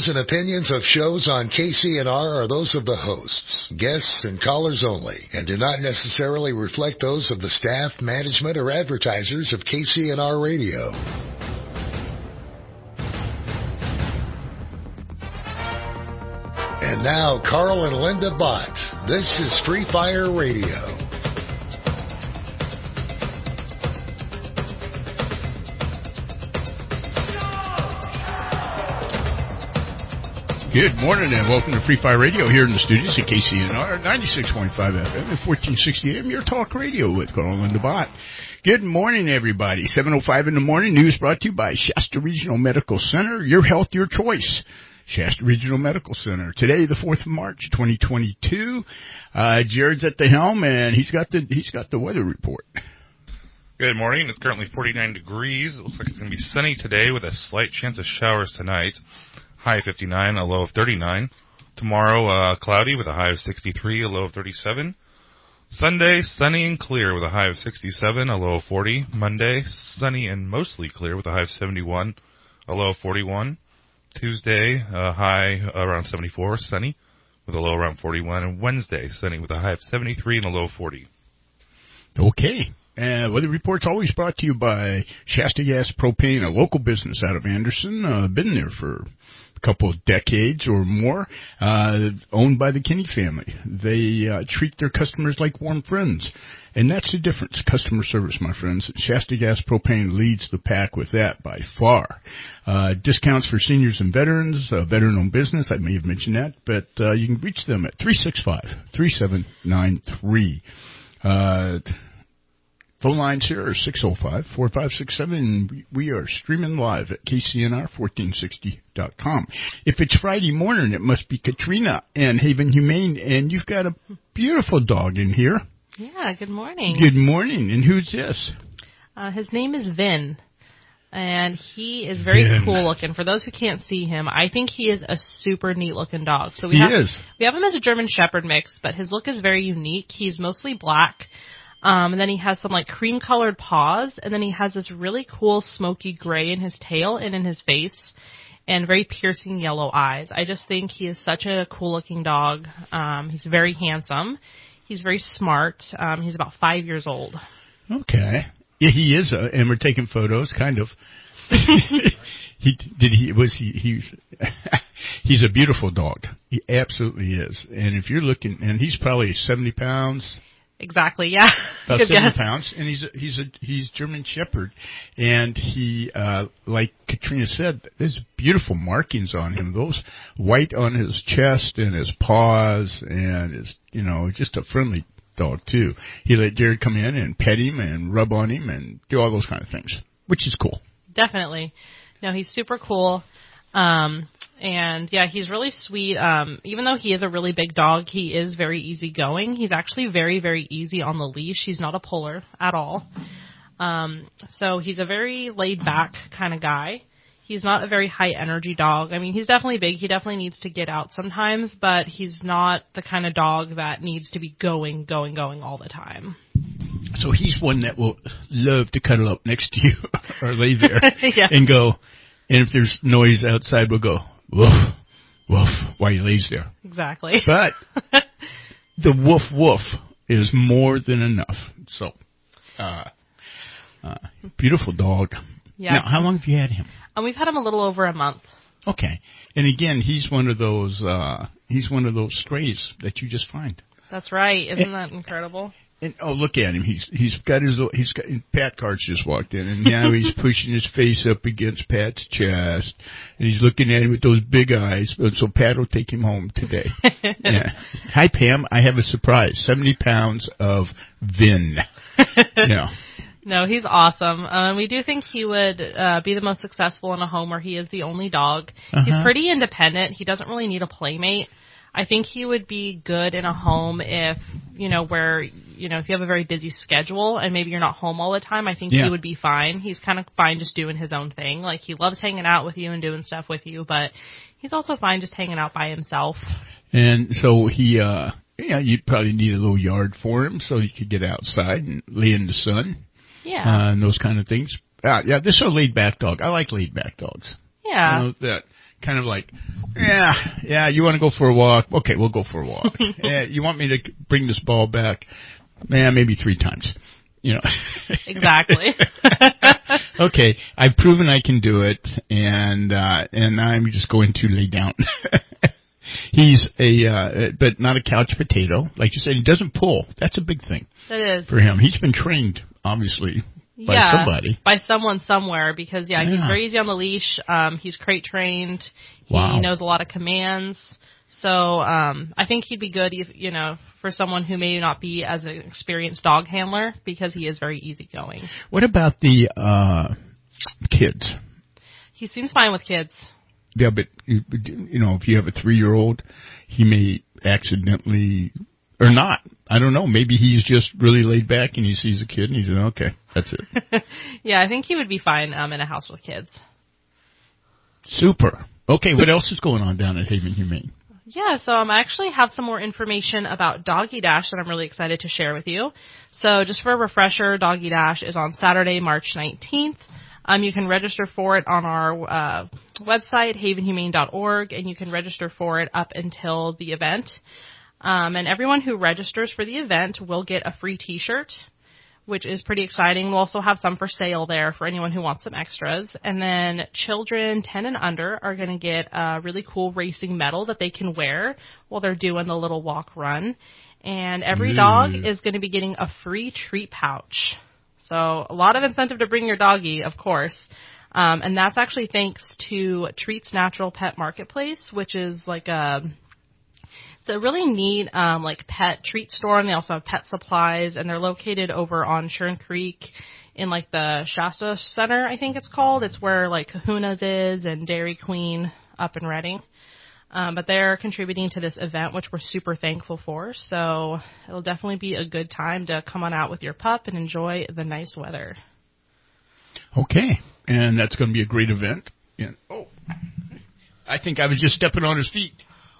And opinions of shows on KCNR are those of the hosts, guests, and callers only, and do not necessarily reflect those of the staff, management, or advertisers of KCNR Radio. And now, Carl and Linda Bott. This is Free Fire Radio. Good morning and welcome to Free Fire Radio here in the studios at KCNR 96.5 FM and 1460 AM, your talk radio with Carl and Bott. Good morning, everybody. 7:05 in the morning. News brought to you by Shasta Regional Medical Center. Your health, your choice. Shasta Regional Medical Center. Today, the 4th of March, 2022. Jared's at the helm and he's got the weather report. Good morning. It's currently 49 degrees. It looks like it's going to be sunny today with a slight chance of showers tonight. High of 59, a low of 39. Tomorrow, cloudy with a high of 63, a low of 37. Sunday, sunny and clear with a high of 67, a low of 40. Monday, sunny and mostly clear with a high of 71, a low of 41. Tuesday, high around 74, sunny with a low around 41. And Wednesday, sunny with a high of 73 and a low of 40. Okay. Weather report's always brought to you by Shasta Gas Propane, a local business out of Anderson. Been there for a couple of decades or more. Owned by the Kinney family. They treat their customers like warm friends. And that's the difference. Customer service, my friends. Shasta Gas Propane leads the pack with that by far. Discounts for seniors and veterans, veteran-owned business. I may have mentioned that. But you can reach them at 365-3793. Phone lines here are 605-4567, and we are streaming live at KCNR1460.com. If it's Friday morning, it must be Katrina and Haven Humane, and you've got a beautiful dog in here. Yeah, good morning. Good morning. And who's this? His name is Vin, and he is very cool looking. For those who can't see him, I think he is a super neat looking dog. So we have him as a German Shepherd mix, but his look is very unique. He's mostly black. And then he has some like cream colored paws, and then he has this really cool smoky gray in his tail and in his face, and very piercing yellow eyes. I just think he is such a cool looking dog. He's very handsome. He's very smart. He's about 5 years old. Okay. Yeah, he is, and we're taking photos, kind of. He's a beautiful dog. He absolutely is. And if you're looking, and he's probably 70 pounds. Exactly, yeah. About 70 pounds, and he's German Shepherd, and he, like Katrina said, there's beautiful markings on him. Those white on his chest and his paws, and his, just a friendly dog too. He let Jared come in and pet him and rub on him and do all those kind of things, which is cool. Definitely. No, he's super cool. And yeah, he's really sweet. Even though he is a really big dog, he is very easygoing. He's actually very, very easy on the leash. He's not a puller at all. So he's a very laid back kind of guy. He's not a very high energy dog. I mean, he's definitely big. He definitely needs to get out sometimes, but he's not the kind of dog that needs to be going all the time. So he's one that will love to cuddle up next to you or lay there yeah. and go, and if there's noise outside, we'll go, woof, woof, while he lays there. Exactly. But the woof woof is more than enough. So, beautiful dog. Yeah. Now, how long have you had him? We've had him a little over a month. Okay. And again, he's one of those strays that you just find. That's right. Isn't that incredible? And look at him. He's got Pat Carts just walked in, and now he's pushing his face up against Pat's chest, and he's looking at him with those big eyes. So Pat will take him home today. Yeah. Hi, Pam. I have a surprise. 70 pounds of Vin. Yeah. No, he's awesome. We do think he would be the most successful in a home where he is the only dog. He's pretty independent. He doesn't really need a playmate. I think he would be good in a home if you have a very busy schedule and maybe you're not home all the time. I think he would be fine. He's kind of fine just doing his own thing. Like, he loves hanging out with you and doing stuff with you, but he's also fine just hanging out by himself. And so you'd probably need a little yard for him so he could get outside and lay in the sun. Yeah. And those kind of things. Yeah, this is a laid-back dog. I like laid-back dogs. Yeah. That kind of like, yeah, you want to go for a walk? Okay, we'll go for a walk. You want me to bring this ball back? Maybe 3 times. You know. Exactly. Okay, I've proven I can do it, and I'm just going to lay down. He's but not a couch potato. Like you said, he doesn't pull. That's a big thing. It is. For him. He's been trained, obviously, by somebody. By someone somewhere, because, he's very easy on the leash. He's crate trained. He knows a lot of commands. So I think he'd be good, for someone who may not be as an experienced dog handler, because he is very easygoing. What about the kids? He seems fine with kids. Yeah, but, if you have a 3-year-old, he may accidentally, or not. I don't know. Maybe he's just really laid back and he sees a kid and he's like, okay, that's it. Yeah, I think he would be fine in a house with kids. Super. Okay, what else is going on down at Haven Humane? Yeah, so I actually have some more information about Doggy Dash that I'm really excited to share with you. So just for a refresher, Doggy Dash is on Saturday, March 19th. You can register for it on our website, havenhumane.org, and you can register for it up until the event. And everyone who registers for the event will get a free T-shirt, which is pretty exciting. We'll also have some for sale there for anyone who wants some extras. And then children 10 and under are going to get a really cool racing medal that they can wear while they're doing the little walk run. And every dog is going to be getting a free treat pouch. So a lot of incentive to bring your doggy, of course. And that's actually thanks to Treats Natural Pet Marketplace, which is like it's a really neat pet treat store, and they also have pet supplies, and they're located over on Churn Creek in the Shasta Center, I think it's called. It's where Kahuna's is and Dairy Queen up in Redding. But they're contributing to this event, which we're super thankful for. So it'll definitely be a good time to come on out with your pup and enjoy the nice weather. Okay. And that's going to be a great event. And, I think I was just stepping on his feet.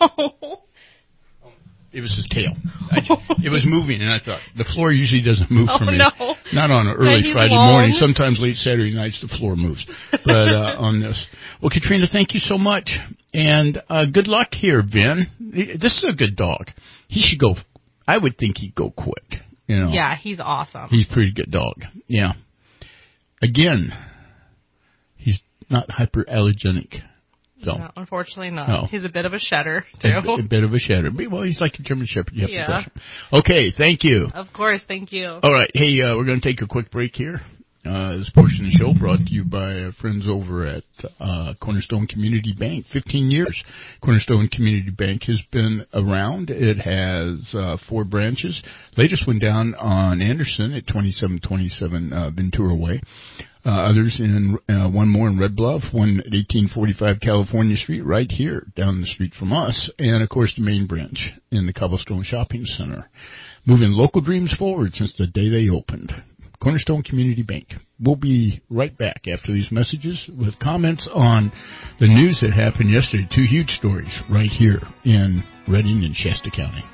It was his tail. It was moving, and I thought, the floor usually doesn't move for me. No. Not on an early Friday morning. Sometimes late Saturday nights, the floor moves. But on this. Well, Katrina, thank you so much. And good luck here, Ben. This is a good dog. He should go. I would think he'd go quick. Yeah, he's awesome. He's a pretty good dog. Yeah. Again, he's not hyperallergenic. So. No, unfortunately not. No. He's a bit of a shedder, too. A bit of a shedder. Well, he's like a German Shepherd. You have to brush him. Okay, thank you. Of course, thank you. All right. Hey, we're going to take a quick break here. This portion of the show brought to you by friends over at Cornerstone Community Bank. 15 years Cornerstone Community Bank has been around. It has 4 branches. Latest one down on Anderson at 2727 Ventura Way. Others in one more in Red Bluff, one at 1845 California Street, right here down the street from us, and of course the main branch in the Cobblestone Shopping Center. Moving local dreams forward since the day they opened. Cornerstone Community Bank. We'll be right back after these messages with comments on the news that happened yesterday. 2 huge stories right here in Redding and Shasta County.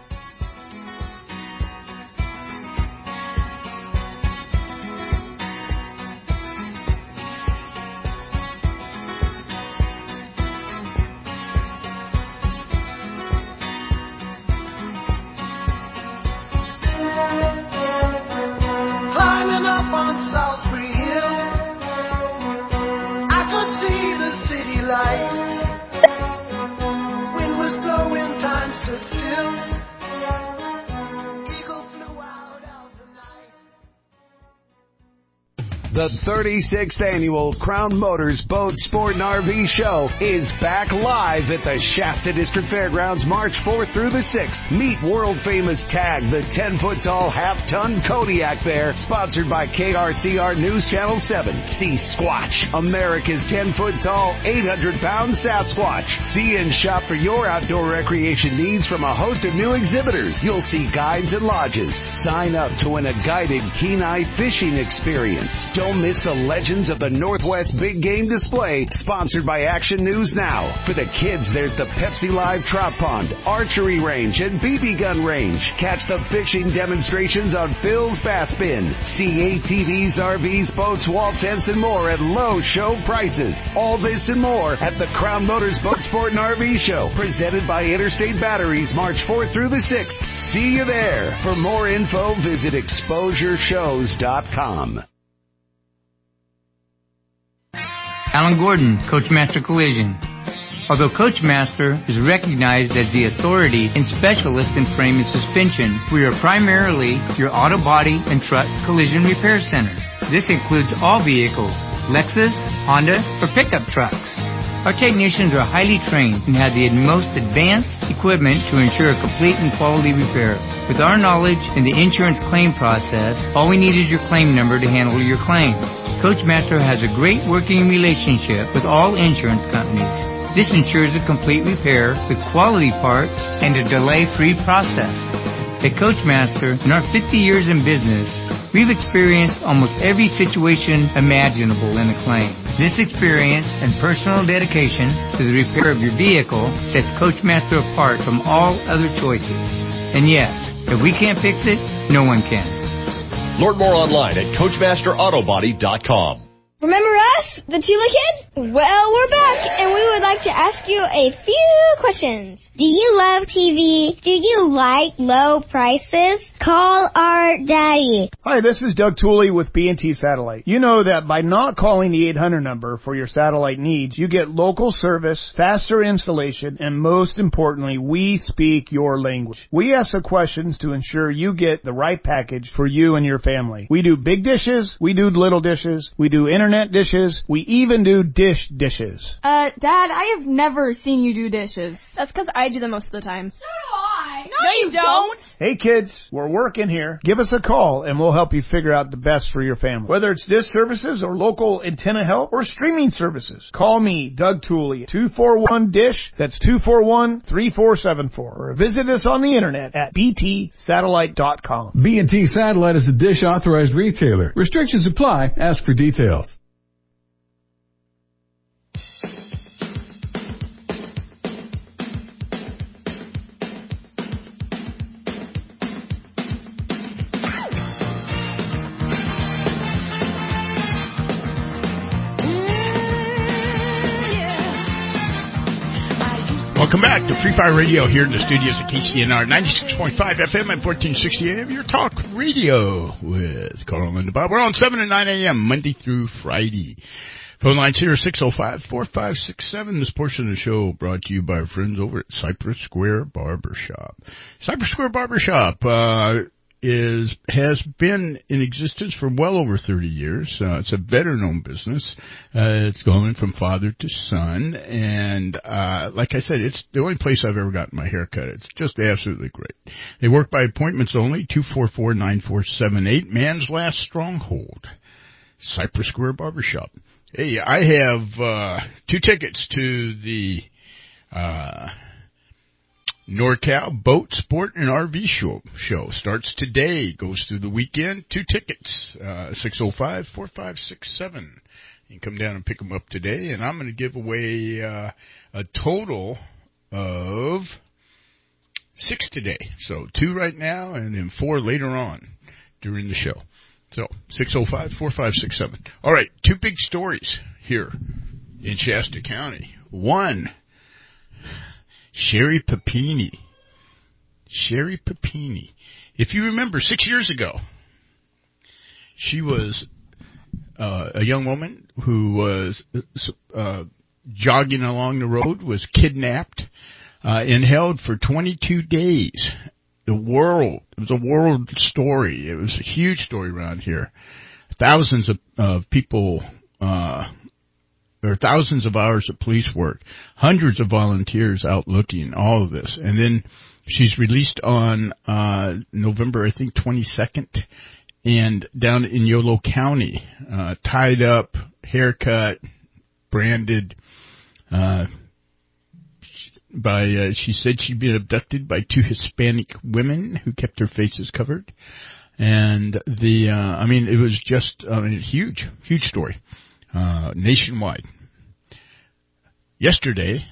The 36th Annual Crown Motors Boat Sport and RV Show is back live at the Shasta District Fairgrounds March 4th through the 6th. Meet world-famous Tag, the 10-foot-tall half-ton Kodiak Bear, sponsored by KRCR News Channel 7. See Squatch, America's 10-foot-tall, 800-pound Sasquatch. See and shop for your outdoor recreation needs from a host of new exhibitors. You'll see guides and lodges. Sign up to win a guided Kenai fishing experience. Don't Don't miss the Legends of the Northwest Big Game Display, sponsored by Action News Now. For the kids, there's the Pepsi Live Trout Pond, Archery Range, and BB Gun Range. Catch the fishing demonstrations on Phil's Bass Bin. See ATVs, RVs, boats, wall tents, and more at low show prices. All this and more at the Crown Motors Boat Sport and RV Show, presented by Interstate Batteries, March 4th through the 6th. See you there. For more info, visit exposureshows.com. Alan Gordon, Coachmaster Collision. Although Coachmaster is recognized as the authority and specialist in frame and suspension, we are primarily your auto body and truck collision repair center. This includes all vehicles, Lexus, Honda, or pickup trucks. Our technicians are highly trained and have the most advanced equipment to ensure a complete and quality repair. With our knowledge in the insurance claim process, all we need is your claim number to handle your claim. Coachmaster has a great working relationship with all insurance companies. This ensures a complete repair with quality parts and a delay-free process. At Coachmaster, in our 50 years in business, we've experienced almost every situation imaginable in a claim. This experience and personal dedication to the repair of your vehicle sets Coachmaster apart from all other choices. And yes, if we can't fix it, no one can. Learn more online at CoachmasterAutobody.com. Remember us, the Tula Kids? Well, we're back, and we would like to ask you a few questions. Do you love TV? Do you like low prices? Call our daddy. Hi, this is Doug Tooley with B&T Satellite. You know that by not calling the 800 number for your satellite needs, you get local service, faster installation, and most importantly, we speak your language. We ask the questions to ensure you get the right package for you and your family. We do big dishes, we do little dishes, we do internet dishes, we even do dishes. Dad, I have never seen you do dishes. That's because I do them most of the time. So do I. No, you don't. Hey kids, we're working here. Give us a call and we'll help you figure out the best for your family. Whether it's dish services or local antenna help or streaming services. Call me, Doug Tooley, 241-DISH. That's 241-3474. Or visit us on the internet at btsatellite.com. B&T Satellite is a Dish authorized retailer. Restrictions apply. Ask for details. Welcome back to Free Fire Radio here in the studios at KCNR 96.5 FM and 1460 AM. Your talk radio with Carl and Linda Bob. We're on 7 to 9 a.m. Monday through Friday. Phone lines here 605-4567. This portion of the show brought to you by our friends over at Cypress Square Barbershop. Cypress Square Barbershop has been in existence for well over 30 years. It's a better-known business. It's going from father to son, and like I said, it's the only place I've ever gotten my hair cut. It's just absolutely great. They work by appointments only, 244-9478, Man's Last Stronghold, Cypress Square Barbershop. Hey, I have 2 tickets to the NorCal Boat, Sport, and RV show. Starts today, goes through the weekend. 2 tickets, 605-4567. You can come down and pick them up today, and I'm going to give away a total of 6 today. So 2 right now, and then 4 later on during the show. So 605-4567. All right, 2 big stories here in Shasta County. One, Sherry Papini. Sherry Papini. If you remember, 6 years ago, she was a young woman who was jogging along the road, was kidnapped and held for 22 days. It was a world story. It was a huge story around here. Thousands of people, there are thousands of hours of police work, hundreds of volunteers out looking, all of this. And then she's released on November, I think, 22nd, and down in Yolo County, tied up, haircut, branded, she said she'd been abducted by 2 Hispanic women who kept their faces covered. And it was just huge story, nationwide. Yesterday,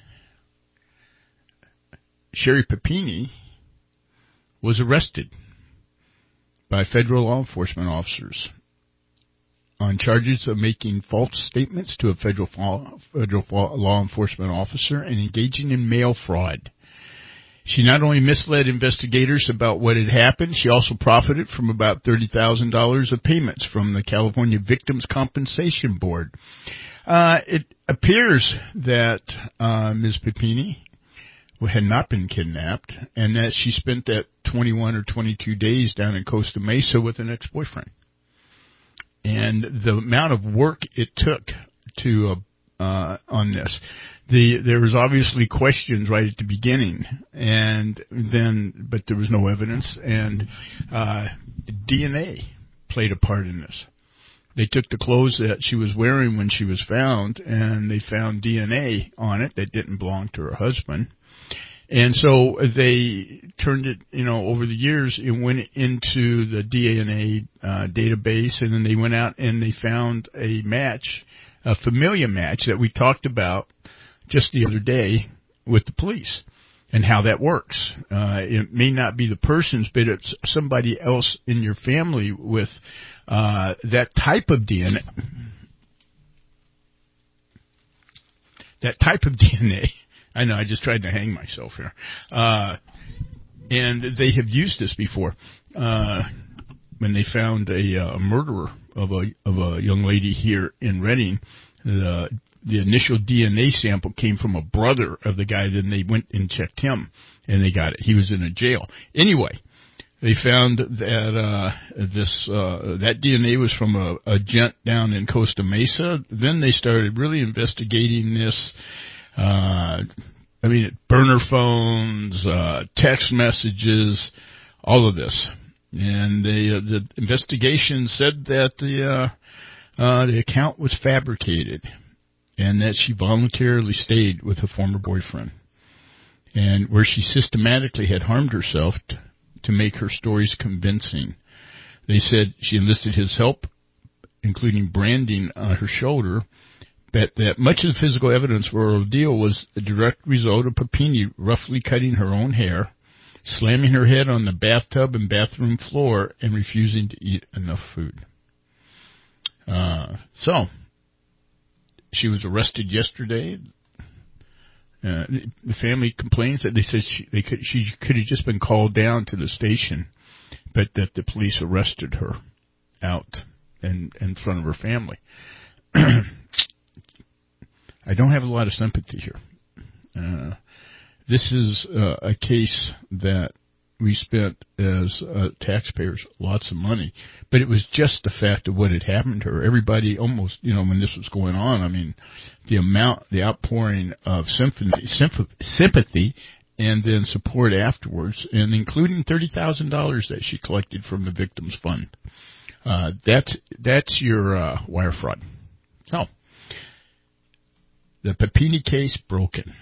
Sherry Papini was arrested by federal law enforcement officers on charges of making false statements to a federal law enforcement officer and engaging in mail fraud. She not only misled investigators about what had happened, she also profited from about $30,000 of payments from the California Victims' Compensation Board. It appears that Ms. Papini had not been kidnapped and that she spent that 21 or 22 days down in Costa Mesa with an ex-boyfriend. And the amount of work it took to on this. There was obviously questions right at the beginning, but there was no evidence, and DNA played a part in this. They took the clothes that she was wearing when she was found, and they found DNA on it that didn't belong to her husband. And so they turned it, over the years, it went into the DNA database, and then they went out and they found a match, a familia match that we talked about just the other day with the police and how that works. It may not be the person's, but it's somebody else in your family with that type of DNA. That type of DNA. I know, I just tried to hang myself here. And they have used this before. When they found a murderer of a young lady here in Redding, the initial DNA sample came from a brother of the guy. Then they went and checked him, and they got it. He was in a jail. Anyway, they found that that DNA was from a gent down in Costa Mesa. Then they started really investigating this. Burner phones, text messages, all of this. And the investigation said that the account was fabricated and that she voluntarily stayed with a former boyfriend, and where she systematically had harmed herself to make her stories convincing. They said she enlisted his help, including branding on her shoulder, but that much of the physical evidence for her ordeal was a direct result of Papini roughly cutting her own hair, slamming her head on the bathtub and bathroom floor, and refusing to eat enough food. So, she was arrested yesterday. The family complains that they said she could have just been called down to the station, but that the police arrested her out in front of her family. I don't have a lot of sympathy here. This is a case that we spent as taxpayers lots of money, but it was just the fact of what had happened to her. Everybody almost, when this was going on, the outpouring of sympathy and then support afterwards, and including $30,000 that she collected from the Victims Fund. That's your wire fraud. So, the Papini case broken.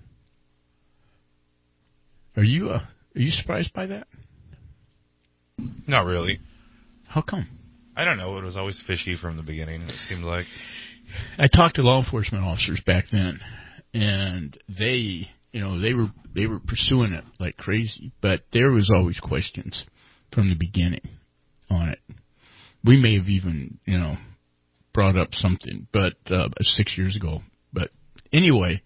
Are you surprised by that? Not really. How come? I don't know. It was always fishy from the beginning, it seemed like. I talked to law enforcement officers back then, and they were pursuing it like crazy, but there was always questions from the beginning on it. We may have even, brought up something, but 6 years ago. But anyway,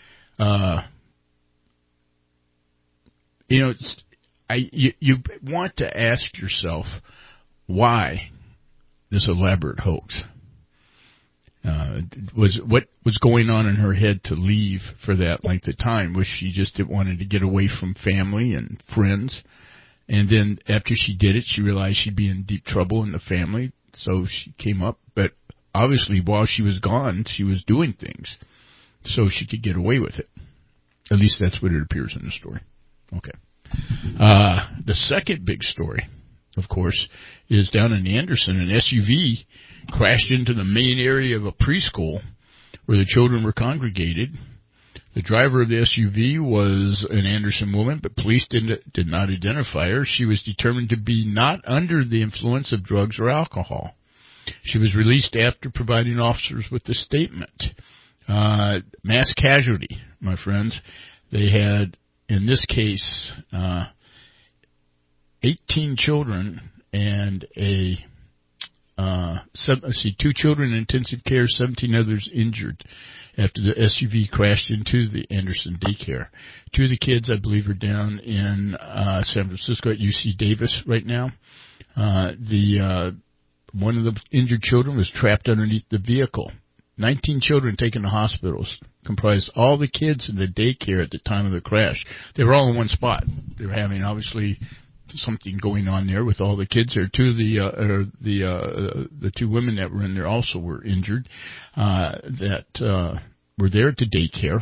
you want to ask yourself why this elaborate hoax. What was going on in her head to leave for that length of time? Was she just wanted to get away from family and friends? And then after she did it, she realized she'd be in deep trouble in the family, so she came up. But obviously, while she was gone, she was doing things so she could get away with it. At least that's what it appears in the story. Okay. The second big story, of course, is down in Anderson. An SUV crashed into the main area of a preschool where the children were congregated. The driver of the SUV was an Anderson woman, but police did not identify her. She was determined to be not under the influence of drugs or alcohol. She was released after providing officers with the statement. Mass casualty, my friends. They had, in this case, 18 children and 2 children in intensive care, 17 others injured after the SUV crashed into the Anderson daycare. 2 of the kids, I believe, are down in San Francisco at UC Davis right now. One of the injured children was trapped underneath the vehicle. 19 children taken to hospitals, comprised all the kids in the daycare at the time of the crash. They were all in one spot. They were having, obviously, something going on there with all the kids there. 2 of the 2 women that were in there also were injured, that were there at the daycare.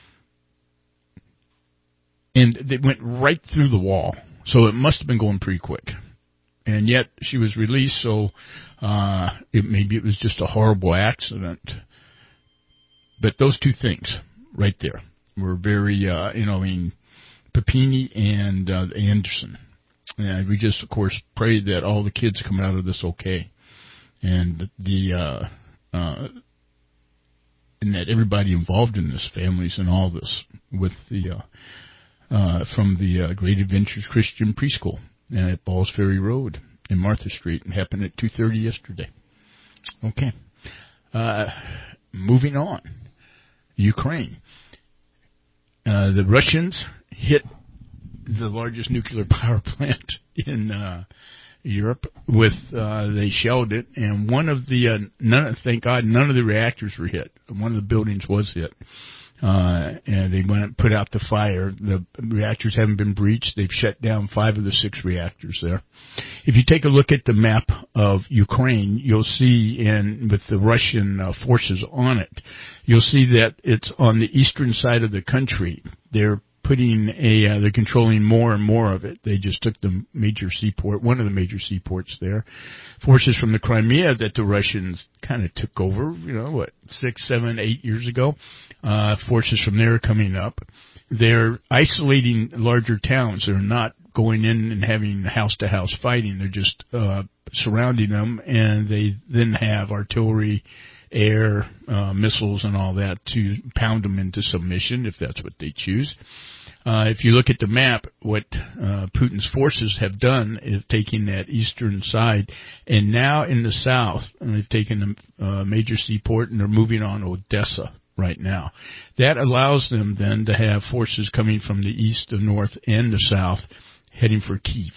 And they went right through the wall, so it must have been going pretty quick. And yet she was released, so maybe it was just a horrible accident. But those 2 things right there were very, Papini and Anderson. And we just, of course, pray that all the kids come out of this okay, and and that everybody involved in this, families and all this, with from the Great Adventures Christian Preschool at Balls Ferry Road in Martha Street. It happened at 2:30 yesterday. Okay. Moving on. Ukraine. The Russians hit the largest nuclear power plant in Europe they shelled it, and thank God, none of the reactors were hit. One of the buildings was hit. And they went and put out the fire. The reactors haven't been breached. They've shut down 5 of the 6 reactors there. If you take a look at the map of Ukraine, you'll see, with the Russian forces on it, you'll see that it's on the eastern side of the country. They're they're controlling more and more of it. They just took the major seaport, one of the major seaports there. Forces from the Crimea that the Russians kind of took over, 6, 7, 8 years ago. Forces from there are coming up. They're isolating larger towns. They're not going in and having house-to-house fighting. They're just surrounding them, and they then have artillery, air, missiles, and all that to pound them into submission if that's what they choose. If you look at the map, what Putin's forces have done is taking that eastern side, and now in the south, they've taken the major seaport, and they're moving on Odessa right now. That allows them then to have forces coming from the east, the north, and the south heading for Kyiv.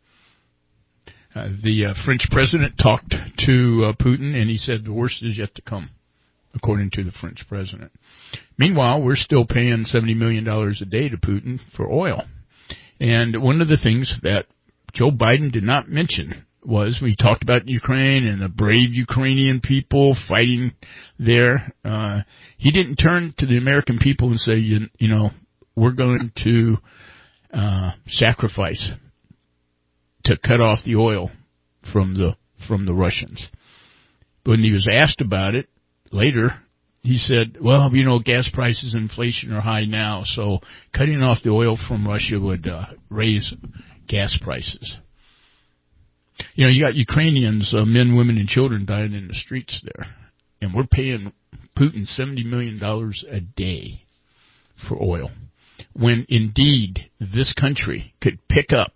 The French president talked to Putin, and he said the worst is yet to come, according to the French president. Meanwhile, we're still paying $70 million a day to Putin for oil. And one of the things that Joe Biden did not mention was, we talked about Ukraine and the brave Ukrainian people fighting there. He didn't turn to the American people and say, we're going to sacrifice to cut off the oil from the Russians. When he was asked about it later, he said, well, gas prices and inflation are high now, so cutting off the oil from Russia would raise gas prices. You got Ukrainians, men, women, and children dying in the streets there, and we're paying Putin $70 million a day for oil, when indeed this country could pick up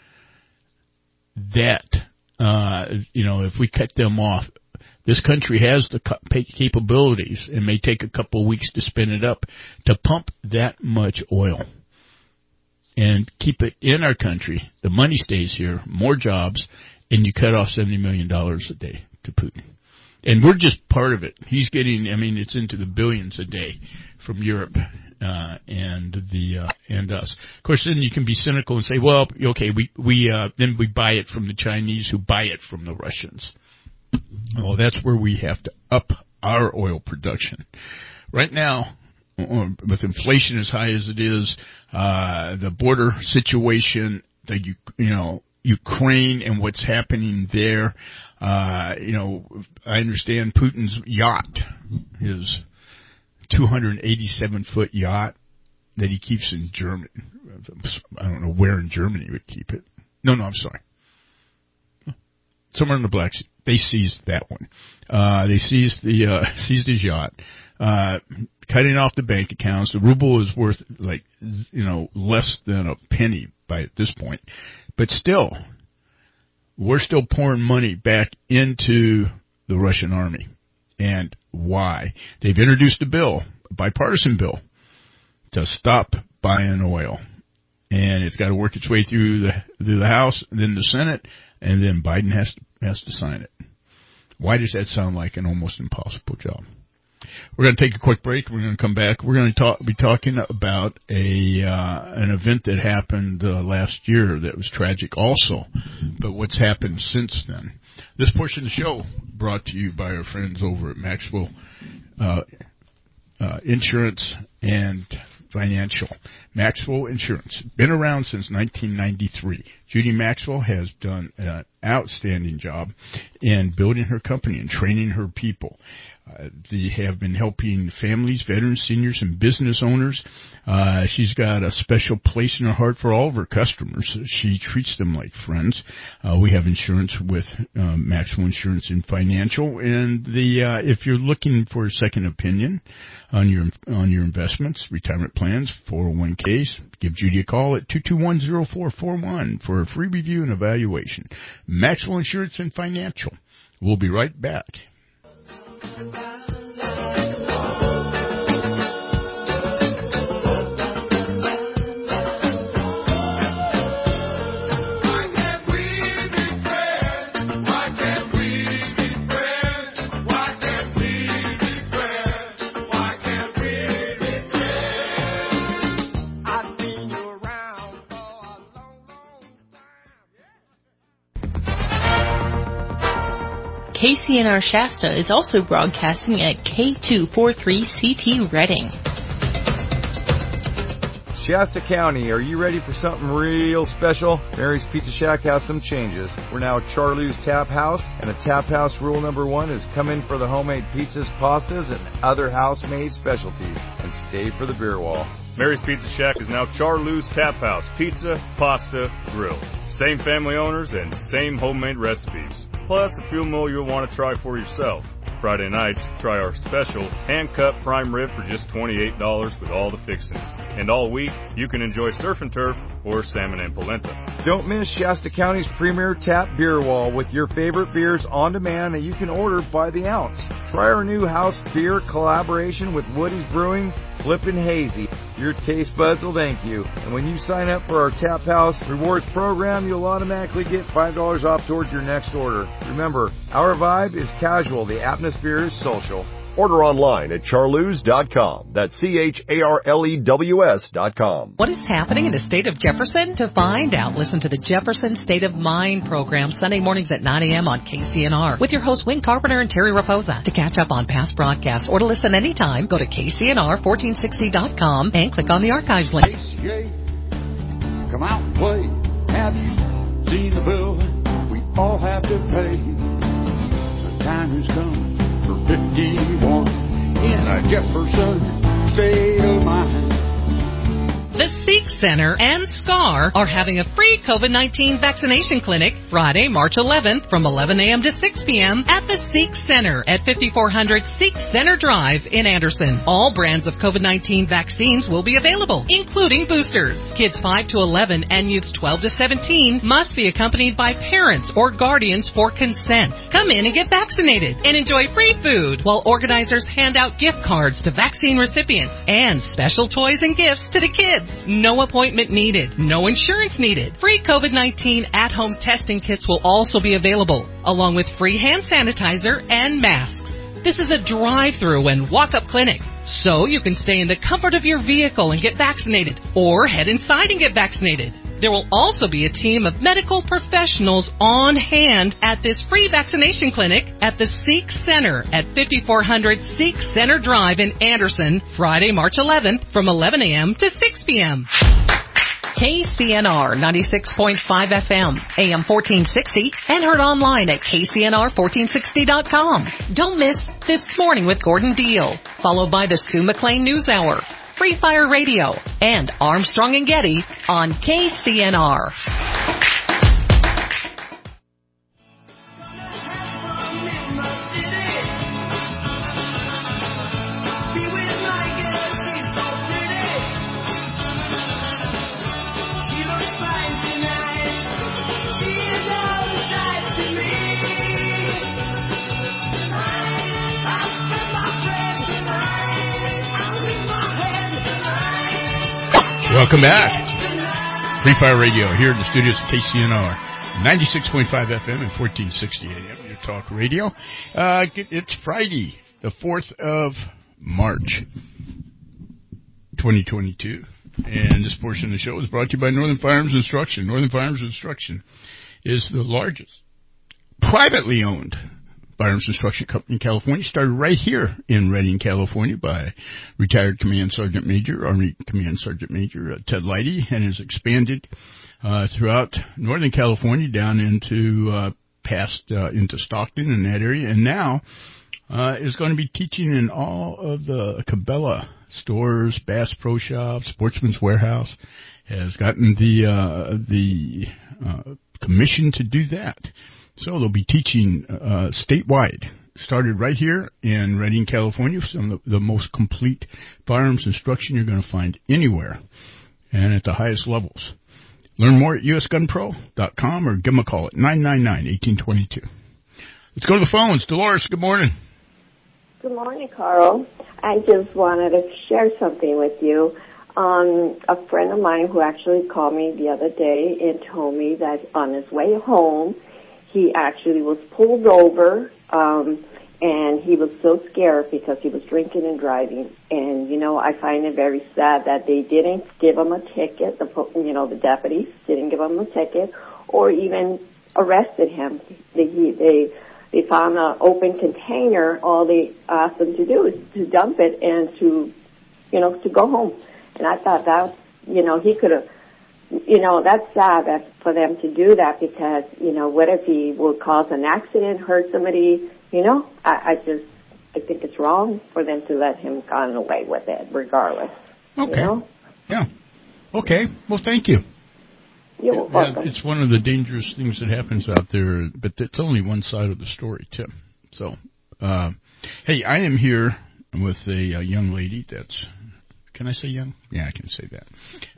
that, if we cut them off, this country has the capabilities, and may take a couple of weeks to spin it up, to pump that much oil and keep it in our country. The money stays here, more jobs, and you cut off $70 million a day to Putin. And we're just part of it. He's getting, it's into the billions a day from Europe and us. Of course, then you can be cynical and say, well, okay, then we buy it from the Chinese, who buy it from the Russians. Well, that's where we have to up our oil production. Right now, with inflation as high as it is, the border situation, Ukraine and what's happening there, I understand Putin's yacht, his 287-foot yacht that he keeps in Germany. I don't know where in Germany he would keep it. No, I'm sorry. Somewhere in the Black Sea. They seized that one. They seized his yacht, cutting off the bank accounts. The ruble is worth less than a penny at this point. But still, we're still pouring money back into the Russian army. And why? They've introduced a bill, a bipartisan bill, to stop buying oil. And it's got to work its way through the House, and then the Senate, and then Biden has to sign it. Why does that sound like an almost impossible job? We're going to take a quick break. We're going to come back. We're going to be talking about an event that happened last year that was tragic also, but what's happened since then. This portion of the show brought to you by our friends over at Maxwell Insurance and Financial. Maxwell Insurance, been around since 1993. Judy Maxwell has done an outstanding job in building her company and training her people. They have been helping families, veterans, seniors, and business owners. She's got a special place in her heart for all of her customers. She treats them like friends. We have insurance with Maxwell Insurance and Financial. And if you're looking for a second opinion on your investments, retirement plans, 401ks, give Judy a call at 221-0441 for a free review and evaluation. Maxwell Insurance and Financial. We'll be right back. KCNR Shasta is also broadcasting at K243CT Redding. Shasta County, are you ready for something real special? Mary's Pizza Shack has some changes. We're now Charlie's Tap House, and the Tap House rule number 1 is come in for the homemade pizzas, pastas, and other house-made specialties, and stay for the beer wall. Mary's Pizza Shack is now Charlie's Tap House, pizza, pasta, grill. Same family owners and same homemade recipes. Plus, a few more you'll want to try for yourself. Friday nights, try our special hand-cut prime rib for just $28 with all the fixings. And all week, you can enjoy surf and turf or salmon and polenta. Don't miss Shasta County's premier tap beer wall with your favorite beers on demand that you can order by the ounce. Try our new house beer collaboration with Woody's Brewing, Flippin' Hazy. Your taste buds will thank you. And when you sign up for our Tap House Rewards program, you'll automatically get $5 off towards your next order. Remember, our vibe is casual. The atmosphere is social. Order online at charlews.com. That's CHARLEWS.com. What is happening in the state of Jefferson? To find out, listen to the Jefferson State of Mind program Sunday mornings at 9 a.m. on KCNR with your hosts Wayne Carpenter and Terry Raposa. To catch up on past broadcasts or to listen anytime, go to KCNR1460.com and click on the archives link. ACA, come out and play. Have you seen the bill we all have to pay? The time has come for 51 in a Jefferson State of Mind. The Seek Center and SCAR are having a free COVID-19 vaccination clinic Friday, March 11th from 11 a.m. to 6 p.m. at the Seek Center at 5400 Seek Center Drive in Anderson. All brands of COVID-19 vaccines will be available, including boosters. Kids 5 to 11 and youths 12 to 17 must be accompanied by parents or guardians for consent. Come in and get vaccinated and enjoy free food while organizers hand out gift cards to vaccine recipients and special toys and gifts to the kids. No appointment needed. No insurance needed. Free COVID-19 at-home testing kits will also be available, along with free hand sanitizer and masks. This is a drive-through and walk-up clinic, so you can stay in the comfort of your vehicle and get vaccinated, or head inside and get vaccinated. There will also be a team of medical professionals on hand at this free vaccination clinic at the Seek Center at 5400 Seek Center Drive in Anderson, Friday, March 11th from 11 a.m. to 6 p.m. KCNR 96.5 FM, AM 1460, and heard online at KCNR1460.com. Don't miss This Morning with Gordon Deal, followed by the Sue McLean News Hour, Free Fire Radio, and Armstrong and Getty on KCNR. Welcome back. Free Fire Radio here in the studios of KCNR, 96.5 FM and 1460 AM, your talk radio. It's Friday, the 4th of March, 2022. And this portion of the show is brought to you by Northern Firearms Instruction. Northern Firearms Instruction is the largest privately owned firearms instruction company in California. Started right here in Redding, California by retired Command Sergeant Major, Army Command Sergeant Major Ted Leidy, and has expanded throughout Northern California down into into Stockton and that area, and now is going to be teaching in all of the Cabela stores, Bass Pro Shop, Sportsman's Warehouse. Has gotten the commission to do that. So they'll be teaching statewide. Started right here in Redding, California, some of the most complete firearms instruction you're going to find anywhere, and at the highest levels. Learn more at usgunpro.com or give them a call at 999-1822. Let's go to the phones. Dolores, good morning. Good morning, Carl. I just wanted to share something with you. A friend of mine who actually called me the other day and told me that on his way home, he actually was pulled over, and he was so scared because he was drinking and driving. And, I find it very sad that they didn't give him a ticket, the deputies didn't give him a ticket or even arrested him. They found an open container. All they asked him to do is to dump it and to go home. And I thought that, he could have, that's sad for them to do that because, what if he will cause an accident, hurt somebody, I think it's wrong for them to let him go away with it regardless. Okay. Yeah. Okay. Well, thank you. You're welcome. It's one of the dangerous things that happens out there, but it's only one side of the story, Tim. So, hey, I am here with a young lady that's, can I say young? Yeah, I can say that.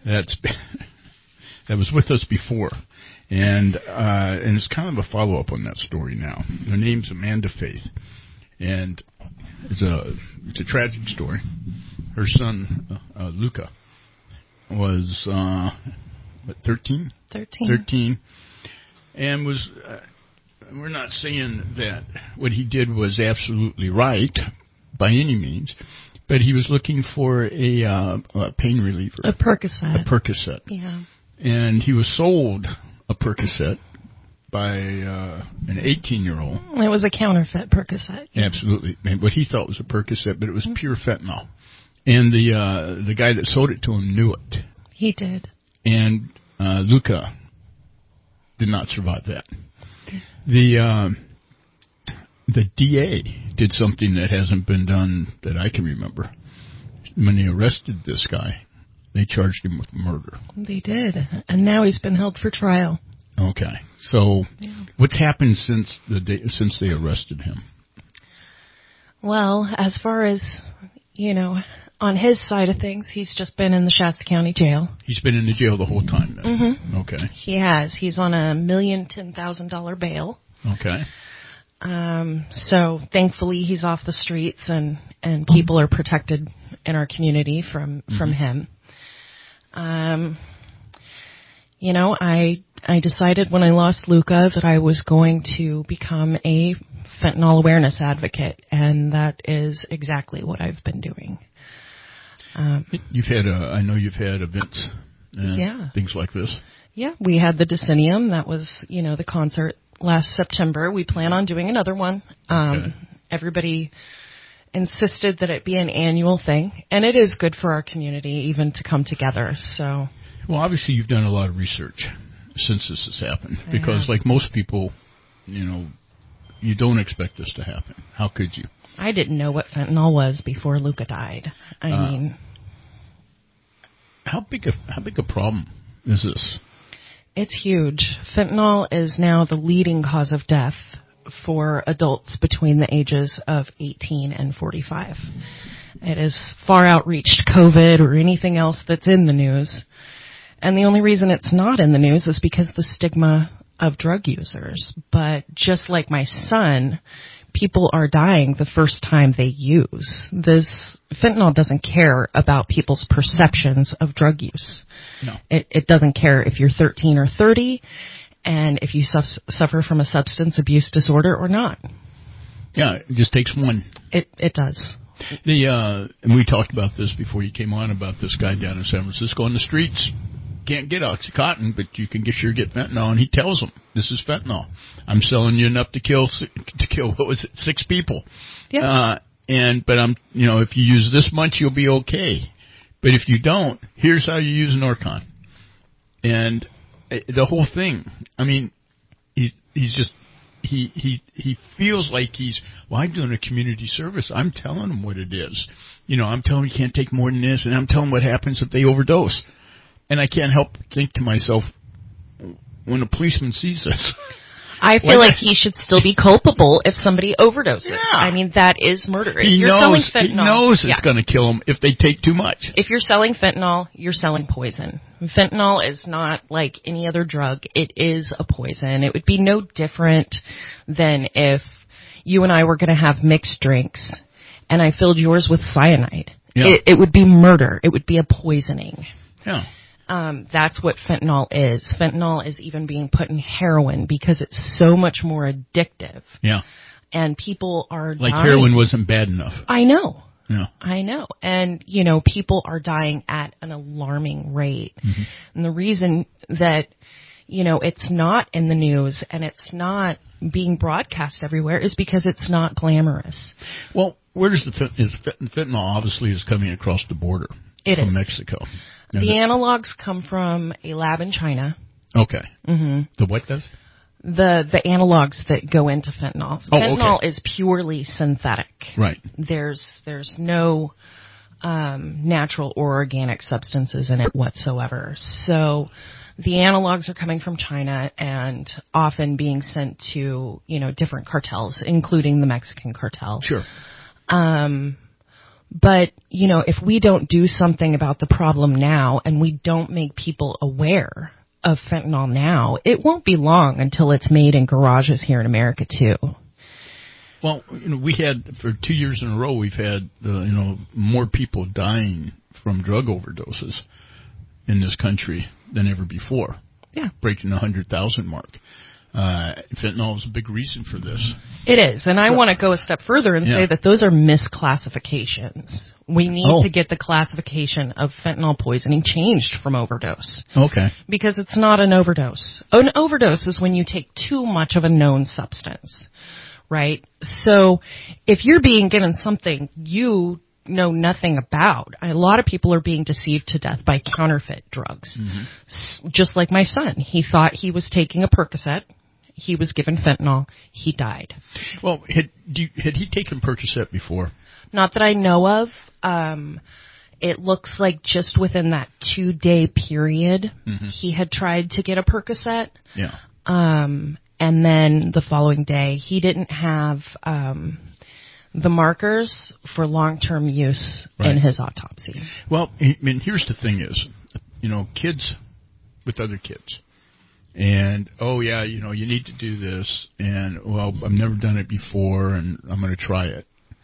That was with us before, and it's kind of a follow-up on that story now. Her name's Amanda Faith, and it's a tragic story. Her son, Luca, was, 13? 13, and was, we're not saying that what he did was absolutely right by any means, but he was looking for a pain reliever. A Percocet. Yeah. And he was sold a Percocet by an 18-year-old. It was a counterfeit Percocet. Yeah. Absolutely. And what he thought was a Percocet, but it was pure fentanyl. And the guy that sold it to him knew it. He did. And Luca did not survive that. The DA did something that hasn't been done that I can remember. When they arrested this guy, they charged him with murder. They did, and now he's been held for trial. Okay, so what's happened since they arrested him? Well, as far as on his side of things, he's just been in the Shasta County Jail. He's been in the jail the whole time then? Mm-hmm. Okay. He has. He's on $1,010,000 bail. Okay. So thankfully he's off the streets and people are protected in our community from him. I decided when I lost Luca that I was going to become a fentanyl awareness advocate, and that is exactly what I've been doing. I know you've had events and things like this. Yeah, we had the Decennium. That was, the concert last September. We plan on doing another one. Everybody insisted that it be an annual thing, and it is good for our community even to come together. So, well, obviously you've done a lot of research since this has happened, because like most people, you don't expect this to happen. How could you? I didn't know what fentanyl was before Luca died. I mean, how big a problem is this? It's huge. Fentanyl is now the leading cause of death for adults between the ages of 18 and 45. It has far outreached COVID or anything else that's in the news. And the only reason it's not in the news is because the stigma of drug users. But just like my son, people are dying the first time they use. This fentanyl doesn't care about people's perceptions of drug use. No. It doesn't care if you're 13 or 30 and if you suffer from a substance abuse disorder or not. Yeah, it just takes one. It does. And we talked about this before you came on, about this guy down in San Francisco on the streets. Can't get Oxycontin, but you can sure get fentanyl, and he tells them, this is fentanyl. I'm selling you enough to kill what was it, 6 people. Yeah. But if you use this much, you'll be okay. But if you don't, here's how you use Norcon. And the whole thing, I mean, he feels like I'm doing a community service. I'm telling him what it is. I'm telling him you can't take more than this, and I'm telling him what happens if they overdose. And I can't help but think to myself, when a policeman sees this, I feel like he should still be culpable if somebody overdoses. Yeah. I mean, that is murder. He knows it's going to kill him if they take too much. If you're selling fentanyl, you're selling poison. Fentanyl is not like any other drug. It is a poison. It would be no different than if you and I were going to have mixed drinks and I filled yours with cyanide. Yeah. It would be murder. It would be a poisoning. Yeah. That's what fentanyl is. Fentanyl is even being put in heroin because it's so much more addictive. Yeah. And people are like dying. Heroin wasn't bad enough. I know. Yeah. I know. And, people are dying at an alarming rate. Mm-hmm. And the reason that, it's not in the news and it's not being broadcast everywhere is because it's not glamorous. Well, where does fentanyl obviously is coming across the border from Mexico? The analogs come from a lab in China. Okay. Mm-hmm. The what does? The analogs that go into fentanyl. Fentanyl is purely synthetic. Right. There's no natural or organic substances in it whatsoever. So the analogs are coming from China and often being sent to, different cartels, including the Mexican cartel. Sure. But, if we don't do something about the problem now and we don't make people aware of fentanyl now, it won't be long until it's made in garages here in America, too. Well, we had, for 2 years in a row, we've had, more people dying from drug overdoses in this country than ever before. Yeah. Breaking the 100,000 mark. Fentanyl is a big reason for this. It is, and I want to go a step further and say that those are misclassifications. We need to get the classification of fentanyl poisoning changed from overdose. Okay. Because it's not an overdose. An overdose is when you take too much of a known substance, right? So if you're being given something you know nothing about, a lot of people are being deceived to death by counterfeit drugs. Mm-hmm. Just like my son. He thought he was taking a Percocet. He was given fentanyl. He died. Well, had he taken Percocet before? Not that I know of. It looks like just within that 2-day period, he had tried to get a Percocet. Yeah. And then the following day, he didn't have the markers for long-term use in his autopsy. Well, I mean, here's the thing is, kids with other kids. And, you need to do this. And, well, I've never done it before, and I'm going to try it.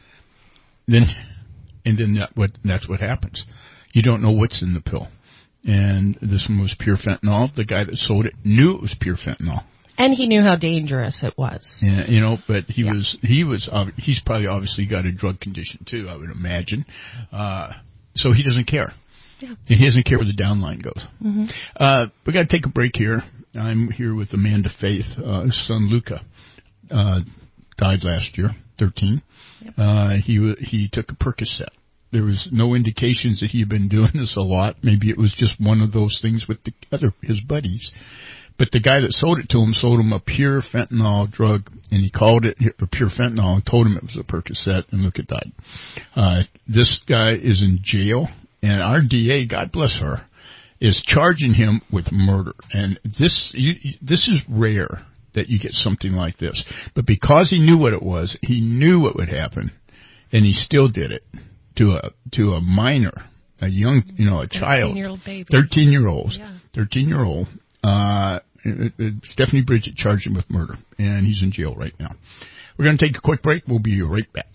That's what happens. You don't know what's in the pill. And this one was pure fentanyl. The guy that sold it knew it was pure fentanyl. And he knew how dangerous it was. Yeah, but he's probably obviously got a drug condition too, I would imagine. So he doesn't care. Yeah. And he doesn't care where the downline goes. Mm-hmm. We got to take a break here. I'm here with Amanda Faith. His son Luca died last year, 13. Yep. He took a Percocet. There was no indications that he had been doing this a lot. Maybe it was just one of those things with his buddies. But the guy that sold it to him sold him a pure fentanyl drug, and he called it a pure fentanyl and told him it was a Percocet, and look, it died. This guy is in jail, and our DA, God bless her, is charging him with murder. And this is rare that you get something like this. But because he knew what it was, he knew what would happen, and he still did it to a minor, a young, a child. 13-year-old baby. 13-year-old. Yeah. 13-year-old. Stephanie Bridget charged him with murder, and he's in jail right now. We're going to take a quick break. We'll be right back.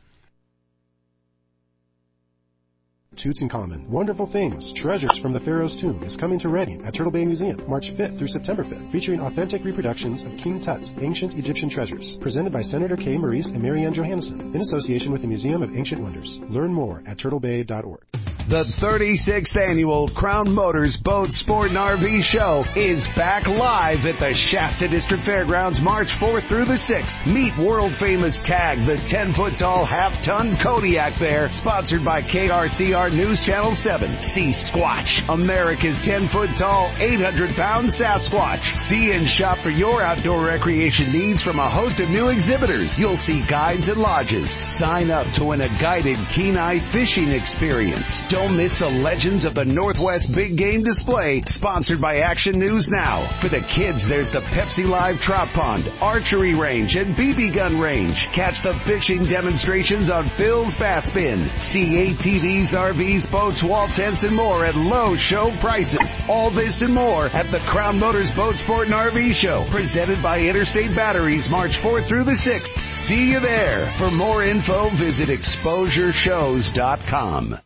Tutankhamun, Wonderful Things, Treasures from the Pharaoh's Tomb is coming to Reading at Turtle Bay Museum March 5th through September 5th, featuring authentic reproductions of King Tut's ancient Egyptian treasures, presented by Senator Kay Maurice and Marianne Johannesson, in association with the Museum of Ancient Wonders. Learn more at turtlebay.org. The 36th annual Crown Motors Boat Sport and RV Show is back live at the Shasta District Fairgrounds March 4th through the 6th. Meet world-famous Tag, the 10-foot-tall half-ton Kodiak there, sponsored by KRCR News Channel 7. See Squatch, America's 10-foot-tall, 800-pound Sasquatch. See and shop for your outdoor recreation needs from a host of new exhibitors. You'll see guides and lodges. Sign up to win a guided Kenai fishing experience. Don't miss the Legends of the Northwest Big Game Display, sponsored by Action News Now. For the kids, there's the Pepsi Live Trout Pond, Archery Range, and BB Gun Range. Catch the fishing demonstrations on Phil's Bass Bin. See ATVs, RVs, boats, wall tents, and more at low show prices. All this and more at the Crown Motors Boat Sport and RV Show, presented by Interstate Batteries, March 4th through the 6th. See you there. For more info, visit exposureshows.com.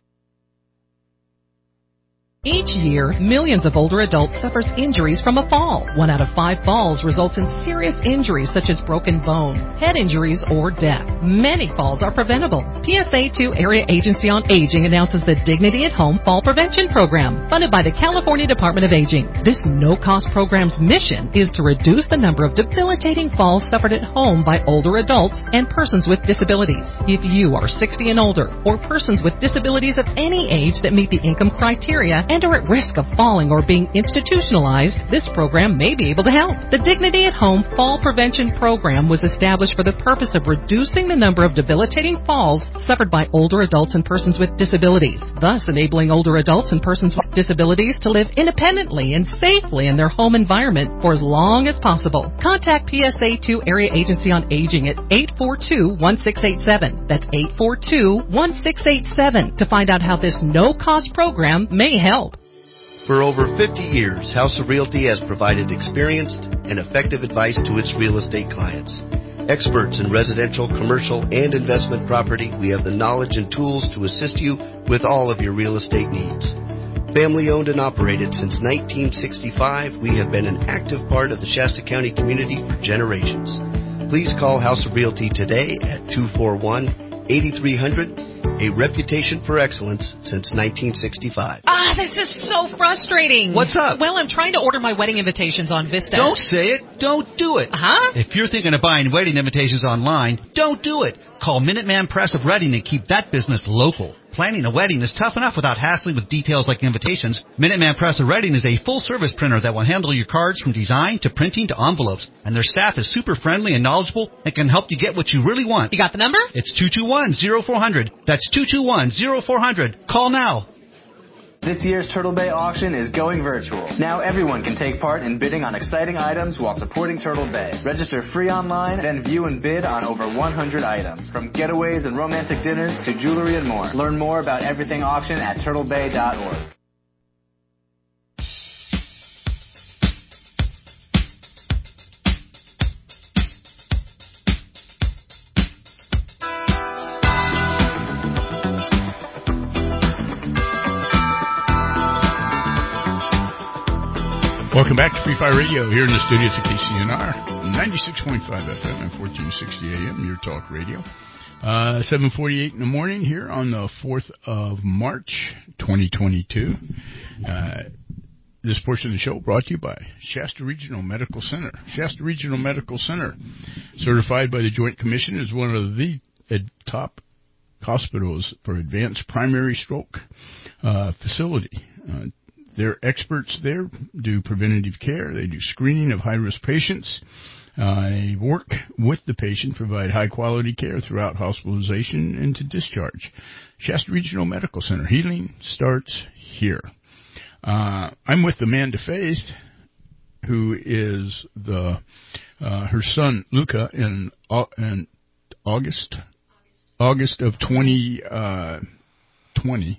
Each year, millions of older adults suffer injuries from a fall. 1 out of 5 falls results in serious injuries such as broken bone, head injuries, or death. Many falls are preventable. PSA 2 Area Agency on Aging announces the Dignity at Home Fall Prevention Program, funded by the California Department of Aging. This no-cost program's mission is to reduce the number of debilitating falls suffered at home by older adults and persons with disabilities. If you are 60 and older, or persons with disabilities of any age that meet the income criteria and are at risk of falling or being institutionalized, this program may be able to help. The Dignity at Home Fall Prevention Program was established for the purpose of reducing the number of debilitating falls suffered by older adults and persons with disabilities, thus enabling older adults and persons with disabilities to live independently and safely in their home environment for as long as possible. Contact PSA 2 Area Agency on Aging at 842-1687. That's 842-1687 to find out how this no-cost program may help. For over 50 years, House of Realty has provided experienced and effective advice to its real estate clients. Experts in residential, commercial, and investment property, we have the knowledge and tools to assist you with all of your real estate needs. Family owned and operated since 1965, we have been an active part of the Shasta County community for generations. Please call House of Realty today at 241-8300. A reputation for excellence since 1965. This is so frustrating. What's up? Well, I'm trying to order my wedding invitations on Vista. Don't say it. Don't do it. Huh? If you're thinking of buying wedding invitations online, don't do it. Call Minuteman Press of Reading and keep that business local. Planning a wedding is tough enough without hassling with details like invitations. Minuteman Press of Reading is a full-service printer that will handle your cards from design to printing to envelopes. And their staff is super friendly and knowledgeable and can help you get what you really want. You got the number? It's 221-0400. That's 221-0400. Call now. This year's Turtle Bay auction is going virtual. Now everyone can take part in bidding on exciting items while supporting Turtle Bay. Register free online, then view and bid on over 100 items, from getaways and romantic dinners to jewelry and more. Learn more about everything auction at turtlebay.org. Welcome back to Free Fire Radio here in the studios at KCNR, 96.5 FM and 1460 AM, your talk radio. 7:48 in the morning here on the 4th of March, 2022. This portion of the show brought to you by Shasta Regional Medical Center. Shasta Regional Medical Center, certified by the Joint Commission as one of the top hospitals for advanced primary stroke facility. They're experts there, do preventative care. They do screening of high-risk patients. They work with the patient, provide high-quality care throughout hospitalization and to discharge. Shasta Regional Medical Center. Healing starts here. I'm with Amanda Faith, who is her son Luca in August of 2020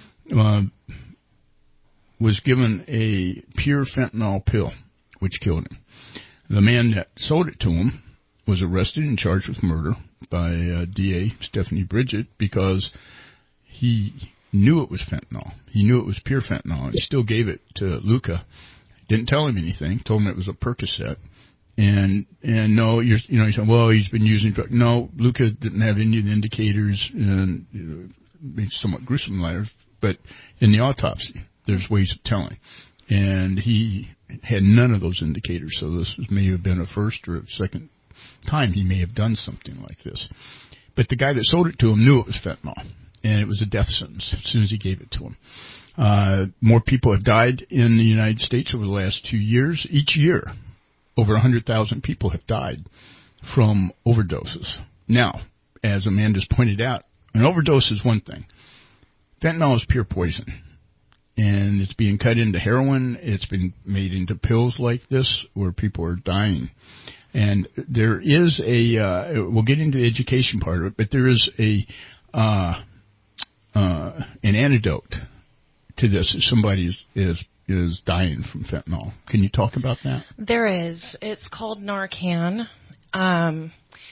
was given a pure fentanyl pill, which killed him. The man that sold it to him was arrested and charged with murder by DA Stephanie Bridget because he knew it was fentanyl. He knew it was pure fentanyl, and he still gave it to Luca. Didn't tell him anything. Told him it was a Percocet. And no, he said, well, he's been using drugs. No, Luca didn't have any of the indicators, and it's somewhat gruesome letters, but in the autopsy, there's ways of telling. And he had none of those indicators, so this may have been a first or a second time he may have done something like this. But the guy that sold it to him knew it was fentanyl, and it was a death sentence as soon as he gave it to him. More people have died in the United States over the last 2 years. Each year, over 100,000 people have died from overdoses. Now, as Amanda's pointed out, an overdose is one thing. Fentanyl is pure poison, and it's being cut into heroin. It's been made into pills like this where people are dying. And there is we'll get into the education part of it, but there is an antidote to this if somebody is dying from fentanyl. Can you talk about that? There is. It's called Narcan. And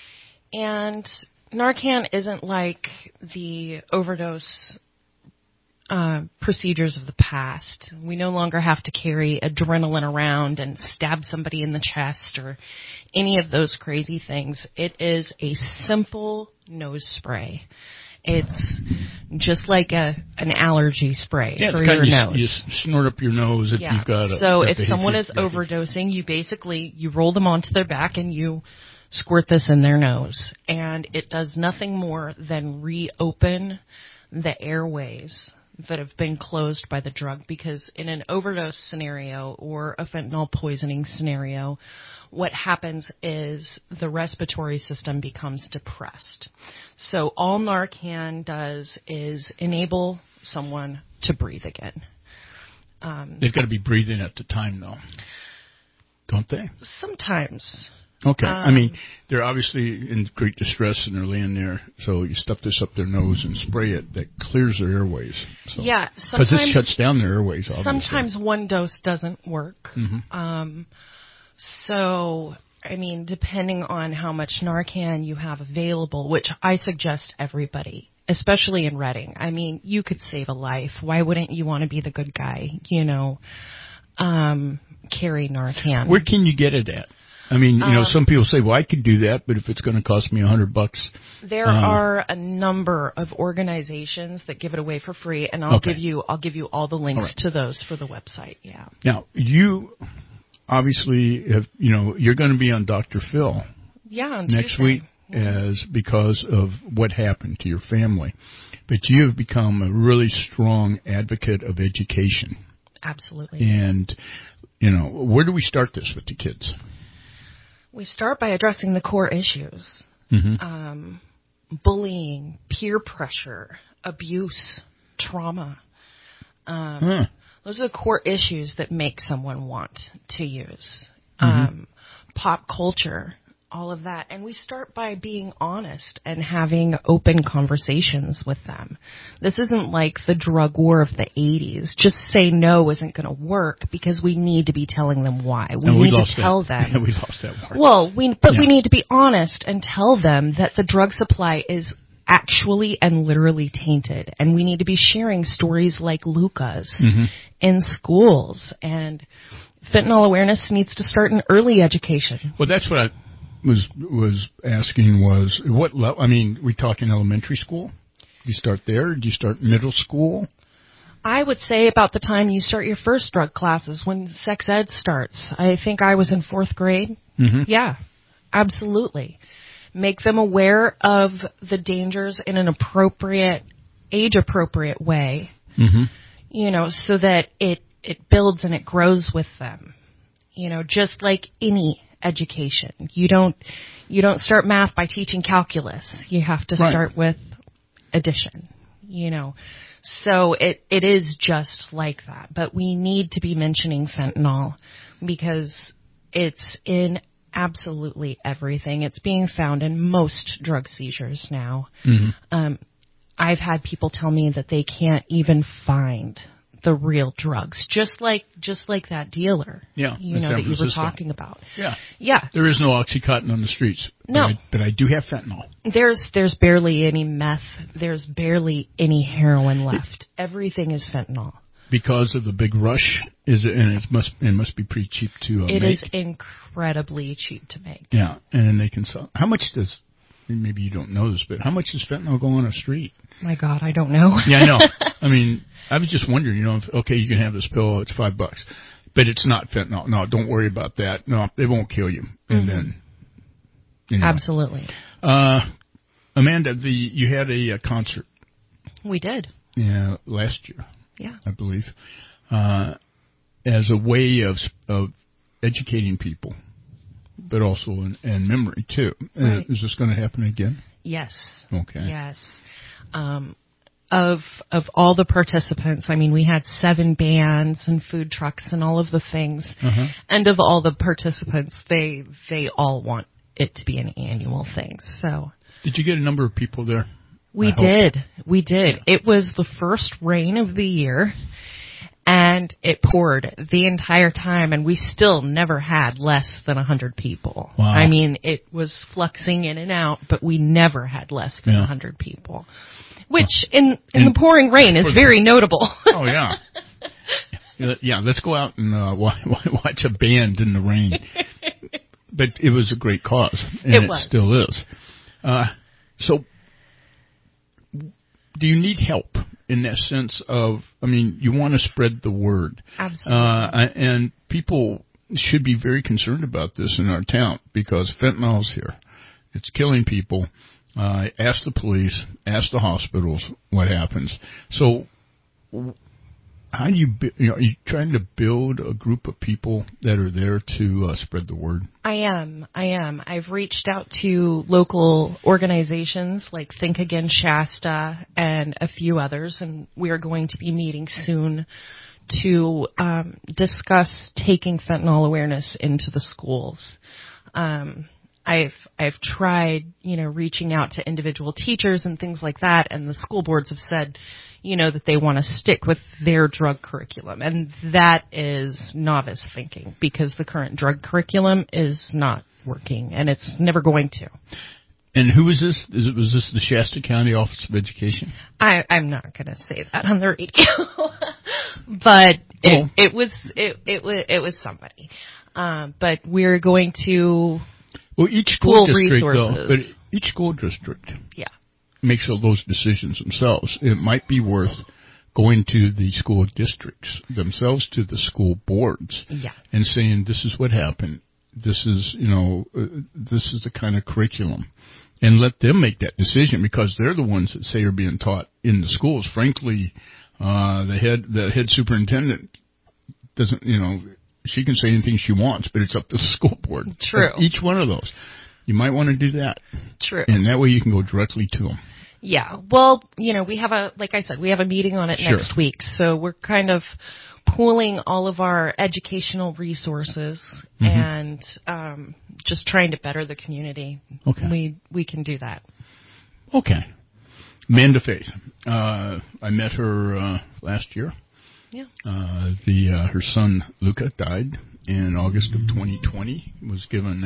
Narcan isn't like the overdose procedures of the past. We no longer have to carry adrenaline around and stab somebody in the chest or any of those crazy things. It is a simple nose spray. It's just like an allergy spray for your nose. You snort up your nose if you've got So if someone is overdosing, you roll them onto their back and you squirt this in their nose. And it does nothing more than reopen the airways that have been closed by the drug, because in an overdose scenario or a fentanyl poisoning scenario, what happens is the respiratory system becomes depressed. So all Narcan does is enable someone to breathe again. They've got to be breathing at the time, though, don't they? Sometimes. Okay. I mean, they're obviously in great distress and they're laying there, so you stuff this up their nose and spray it. That clears their airways. So. Yeah. Because this shuts down their airways, obviously. Sometimes one dose doesn't work. Mm-hmm. So, I mean, depending on how much Narcan you have available, which I suggest everybody, especially in Reading. I mean, you could save a life. Why wouldn't you want to be the good guy, carry Narcan? Where can you get it at? I mean, some people say, well, I could do that, but if it's going to cost me $100. There are a number of organizations that give it away for free, and I'll give you all the links to those for the website. Yeah. Now, you obviously have, you're going to be on Dr. Phil on next Tuesday. week because of what happened to your family. But you have become a really strong advocate of education. Absolutely. And, where do we start this with the kids? We start by addressing the core issues. Mm-hmm. Bullying, peer pressure, abuse, trauma. Those are the core issues that make someone want to use. Pop culture, all of that. And we start by being honest and having open conversations with them. This isn't like the drug war of the 80s. Just say no isn't going to work, because we need to be telling them why. We need to tell them. Yeah, we lost that part. Well, we need to be honest and tell them that the drug supply is actually and literally tainted. And we need to be sharing stories like Luca's in schools. And fentanyl awareness needs to start in early education. Well, that's what I was asking was, what level? I mean, we talking elementary school? Do you start there? Do you start middle school? I would say about the time you start your first drug classes, when sex ed starts. I think I was in 4th grade. Mm-hmm. Yeah, absolutely. Make them aware of the dangers in an age-appropriate way, mm-hmm. so that it it builds and it grows with them. Just like any education. You don't start math by teaching calculus. You have to start with addition, So it is just like that. But we need to be mentioning fentanyl because it's in absolutely everything. It's being found in most drug seizures now. Mm-hmm. I've had people tell me that they can't even find the real drugs, just like that dealer. Yeah, that you were talking about. Yeah. There is no OxyContin on the streets. No, but I do have fentanyl. There's barely any meth. There's barely any heroin left. Everything is fentanyl. Because of the big rush, and it must be pretty cheap to make. It is incredibly cheap to make. Yeah, and they can sell. How much does? Maybe you don't know this, but how much does fentanyl go on a street? My God, I don't know. Yeah, I know. I mean, I was just wondering, you can have this pill, it's $5, but it's not fentanyl. No, don't worry about that. No, they won't kill you. And then, anyway. Absolutely. Amanda, you had a concert. We did. Yeah, last year. Yeah, I believe, as a way of educating people. But also in memory, too. Right. Is this going to happen again? Yes. Okay. Yes. Of all the participants, I mean, we had 7 bands and food trucks and all of the things. Uh-huh. And of all the participants, they all want it to be an annual thing. So. Did you get a number of people there? We did. Yeah. It was the first rain of the year. And it poured the entire time, and we still never had less than 100 people. Wow. I mean, it was fluxing in and out, but we never had less than 100 people, which in the pouring rain is very notable. Oh, yeah. Yeah, let's go out and watch a band in the rain. But it was a great cause, and it still is. So, do you need help? In that sense of, you want to spread the word. Absolutely. And people should be very concerned about this in our town because fentanyl's here. It's killing people. Ask the police, ask the hospitals what happens. So how do you, are you trying to build a group of people that are there to spread the word? I am. I've reached out to local organizations like Think Again Shasta and a few others, and we are going to be meeting soon to discuss taking fentanyl awareness into the schools. I've tried, reaching out to individual teachers and things like that, and the school boards have said, that they want to stick with their drug curriculum. And that is novice thinking because the current drug curriculum is not working and it's never going to. And who is this? Was this the Shasta County Office of Education? I'm not going to say that on the radio, but it was somebody. But we're going to each school district, resources. But each school district, yeah, makes all those decisions themselves. It might be worth going to the school districts themselves, to the school boards, and saying, this is what happened. This is, this is the kind of curriculum. And let them make that decision because they're the ones that say are being taught in the schools. Frankly, the head superintendent doesn't, she can say anything she wants, but it's up to the school board. True. Each one of those. You might want to do that. True. And that way you can go directly to them. Yeah. Well, we have we have a meeting on it next week. So we're kind of pooling all of our educational resources and just trying to better the community. Okay. We can do that. Okay. Amanda Faith. I met her last year. Yeah. Her son Luca died in August of 2020. Was given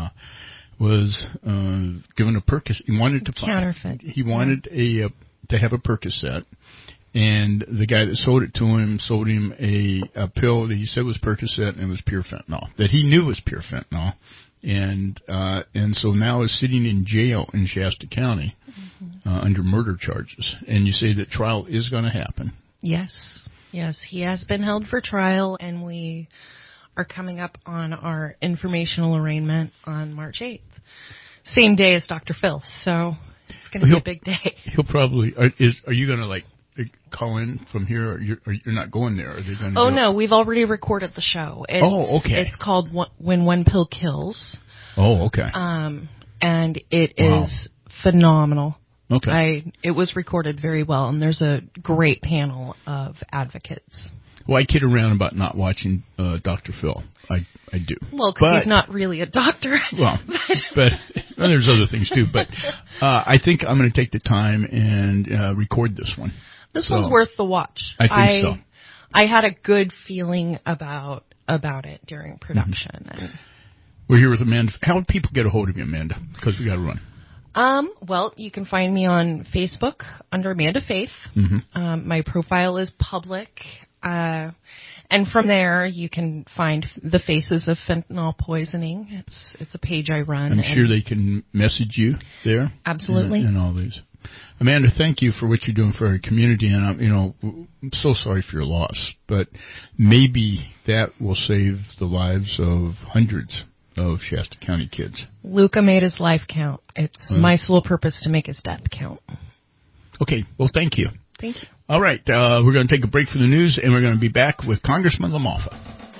a Percocet. He wanted to counterfeit. He wanted to have a Percocet, and the guy that sold it to him sold him a pill that he said was Percocet and it was pure fentanyl. That he knew was pure fentanyl, and so now is sitting in jail in Shasta County under murder charges. And you say that trial is going to happen. Yes, he has been held for trial, and we are coming up on our informational arraignment on March 8th. Same day as Dr. Phil, so it's going to be a big day. He'll probably, are you going to call in from here, or you're not going there? Are they going to Oh, no, we've already recorded the show. Okay. It's called When One Pill Kills. Oh, okay. And it is phenomenal. Okay. It was recorded very well, and there's a great panel of advocates. Well, I kid around about not watching Dr. Phil. I do. Well, because he's not really a doctor. Well, but well, there's other things too. But I think I'm going to take the time and record this one. This one's worth the watch. I think so. I had a good feeling about it during production. Mm-hmm. We're here with Amanda. How do people get a hold of you, Amanda? Because we got to run. Well, you can find me on Facebook under Amanda Faith. Mm-hmm. My profile is public. And from there, you can find the Faces of Fentanyl Poisoning. It's a page I run. I'm sure they can message you there. Absolutely. And all these. Amanda, thank you for what you're doing for our community. And I'm so sorry for your loss, but maybe that will save the lives of hundreds of Shasta County kids. Luca made his life count. It's my sole purpose to make his death count. Okay. Well, thank you. Thank you. All right. We're going to take a break for the news, and we're going to be back with Congressman LaMalfa.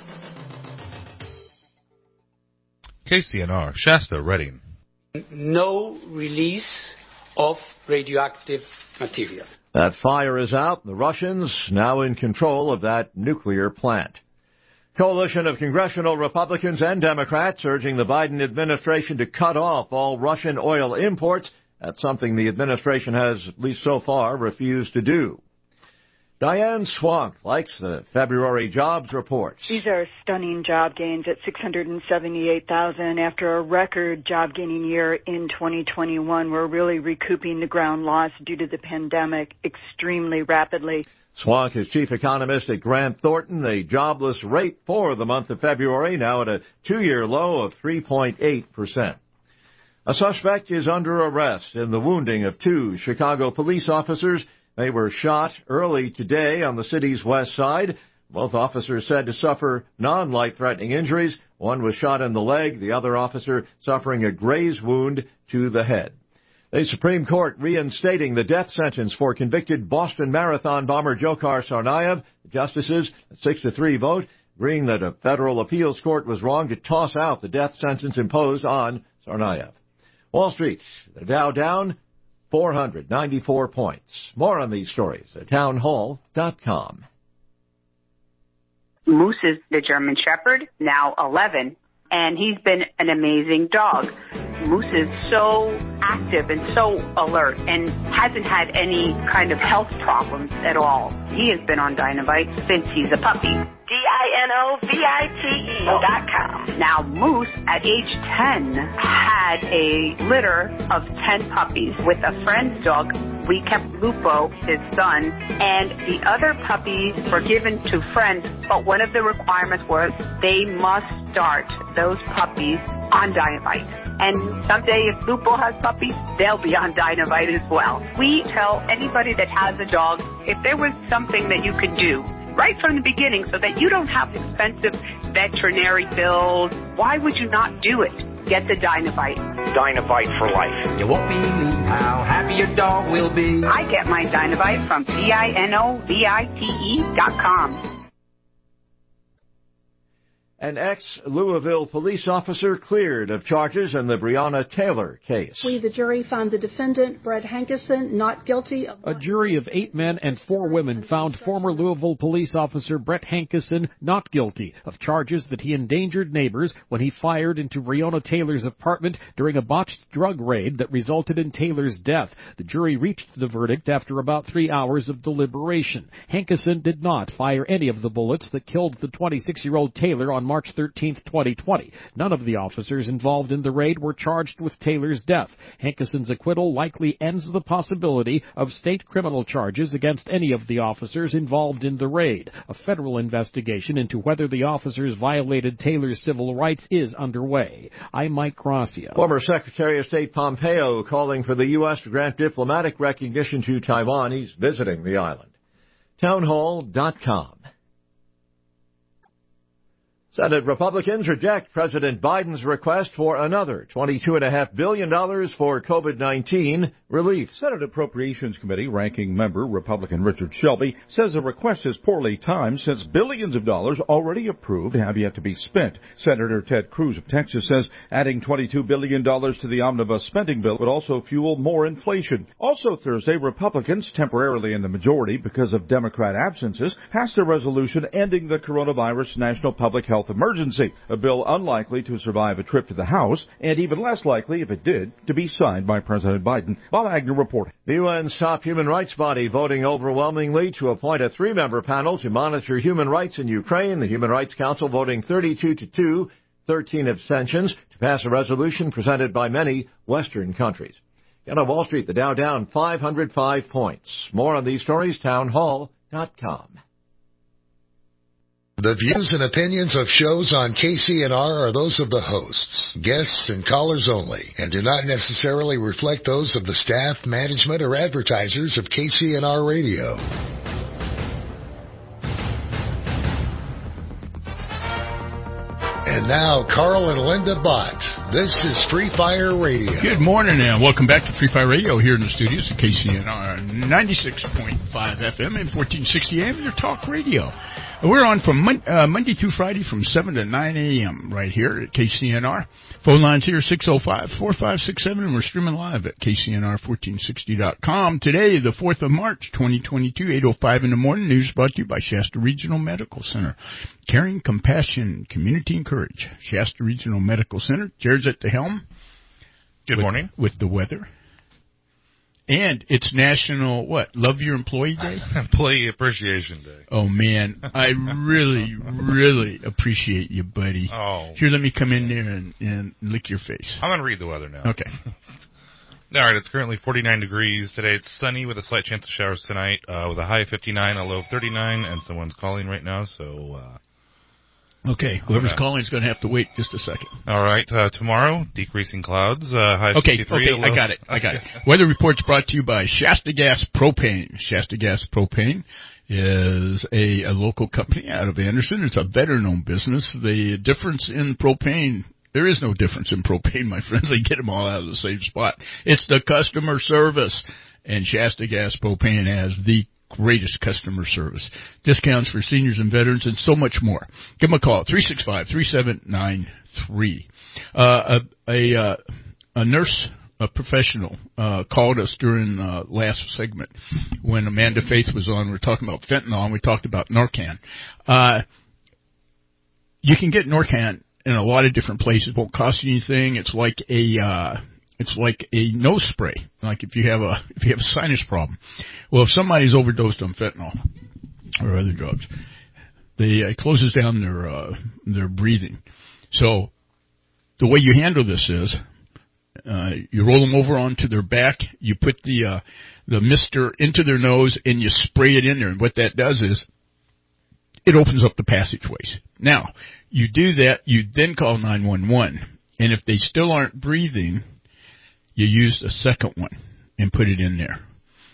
KCNR, Shasta, Reading. No release of radioactive material. That fire is out. The Russians now in control of that nuclear plant. Coalition of congressional Republicans and Democrats urging the Biden administration to cut off all Russian oil imports. That's something the administration has, at least so far, refused to do. Diane Swank likes the February jobs reports. These are stunning job gains at 678,000 after a record job gaining year in 2021. We're really recouping the ground lost due to the pandemic extremely rapidly. Swank is chief economist at Grant Thornton. The jobless rate for the month of February now at a two-year low of 3.8%. A suspect is under arrest in the wounding of two Chicago police officers. They were shot early today on the city's west side. Both officers said to suffer non-life-threatening injuries. One was shot in the leg, the other officer suffering a graze wound to the head. The Supreme Court reinstating the death sentence for convicted Boston Marathon bomber Dzhokhar Tsarnaev. The justices, a 6-3 vote, agreeing that a federal appeals court was wrong to toss out the death sentence imposed on Tsarnaev. Wall Street, the Dow down 494 points. More on these stories at townhall.com. Moose is the German Shepherd, now 11, and he's been an amazing dog. Moose is so active and so alert and hasn't had any kind of health problems at all. He has been on Dinovite since he's a puppy. DINOVITE.com. Now, Moose, at age 10, had a litter of 10 puppies with a friend's dog. We kept Lupo, his son, and the other puppies were given to friends, but one of the requirements was they must start those puppies on Dinovite. And someday if Lupo has puppies, they'll be on Dinovite as well. We tell anybody that has a dog, if there was something that you could do right from the beginning so that you don't have expensive veterinary bills, why would you not do it? Get the Dinovite. Dinovite for life. You won't believe how happy your dog will be. I get my Dinovite from DINOVITE.com. An ex-Louisville police officer cleared of charges in the Breonna Taylor case. We, the jury, found the defendant, Brett Hankison, not guilty of... A jury of 8 men and 4 women found former Louisville police officer Brett Hankison not guilty of charges that he endangered neighbors when he fired into Breonna Taylor's apartment during a botched drug raid that resulted in Taylor's death. The jury reached the verdict after about 3 hours of deliberation. Hankison did not fire any of the bullets that killed the 26-year-old Taylor on March 13, 2020. None of the officers involved in the raid were charged with Taylor's death. Hankison's acquittal likely ends the possibility of state criminal charges against any of the officers involved in the raid. A federal investigation into whether the officers violated Taylor's civil rights is underway. I'm Mike Gracia. Former Secretary of State Pompeo calling for the U.S. to grant diplomatic recognition to Taiwan. He's visiting the island. Townhall.com. Senate Republicans reject President Biden's request for another $22.5 billion for COVID-19 relief. Senate Appropriations Committee ranking member Republican Richard Shelby says the request is poorly timed since billions of dollars already approved have yet to be spent. Senator Ted Cruz of Texas says adding $22 billion to the omnibus spending bill would also fuel more inflation. Also Thursday, Republicans, temporarily in the majority because of Democrat absences, passed a resolution ending the coronavirus national public health emergency, a bill unlikely to survive a trip to the House, and even less likely, if it did, to be signed by President Biden. Bob Agnew reporting. The UN's top human rights body voting overwhelmingly to appoint a 3-member panel to monitor human rights in Ukraine. The Human Rights Council voting 32-2, 13 abstentions, to pass a resolution presented by many Western countries. And on Wall Street, the Dow down 505 points. More on these stories, townhall.com. The views and opinions of shows on KCNR are those of the hosts, guests, and callers only, and do not necessarily reflect those of the staff, management, or advertisers of KCNR Radio. And now, Carl and Linda Bott. This is Free Fire Radio. Good morning, and welcome back to Free Fire Radio here in the studios at KCNR 96.5 FM and 1460 AM, your talk radio. We're on from Monday through Friday from 7 to 9 a.m. right here at KCNR. Phone lines here 605-4567, and we're streaming live at KCNR1460.com. Today, the 4th of March, 2022, 8:05 in the morning. News brought to you by Shasta Regional Medical Center. Caring, compassion, community, and courage. Shasta Regional Medical Center. Jared's at the helm. Good morning. With the weather. And it's National, Love Your Employee Day? Employee Appreciation Day. Oh, man. I really, really appreciate you, buddy. Oh. Here, let me come in there and lick your face. I'm going to read the weather now. Okay. All right, it's currently 49 degrees. Today it's sunny with a slight chance of showers tonight, with a high of 59, a low of 39, and someone's calling right now, so... Okay, whoever's calling is going to have to wait just a second. All right, tomorrow, decreasing clouds, high of 63. Okay, I got it. Weather report's brought to you by Shasta Gas Propane. Shasta Gas Propane is a local company out of Anderson. It's a better-known business. The difference in propane, there is no difference in propane, my friends. They get them all out of the same spot. It's the customer service, and Shasta Gas Propane has the greatest customer service. Discounts for seniors and veterans and so much more. Give them a call, 365-3793. A nurse, a professional, called us during last segment when Amanda Faith was on. We were talking about fentanyl, and we talked about Narcan. You can get Narcan in a lot of different places. It won't cost you anything. It's like a nose spray, like if you have a sinus problem. Well, if somebody's overdosed on fentanyl or other drugs, it closes down their breathing. So the way you handle this is you roll them over onto their back, you put the mister into their nose, and you spray it in there. And what that does is it opens up the passageways. Now, you do that, you then call 911, and if they still aren't breathing, you use a second one and put it in there.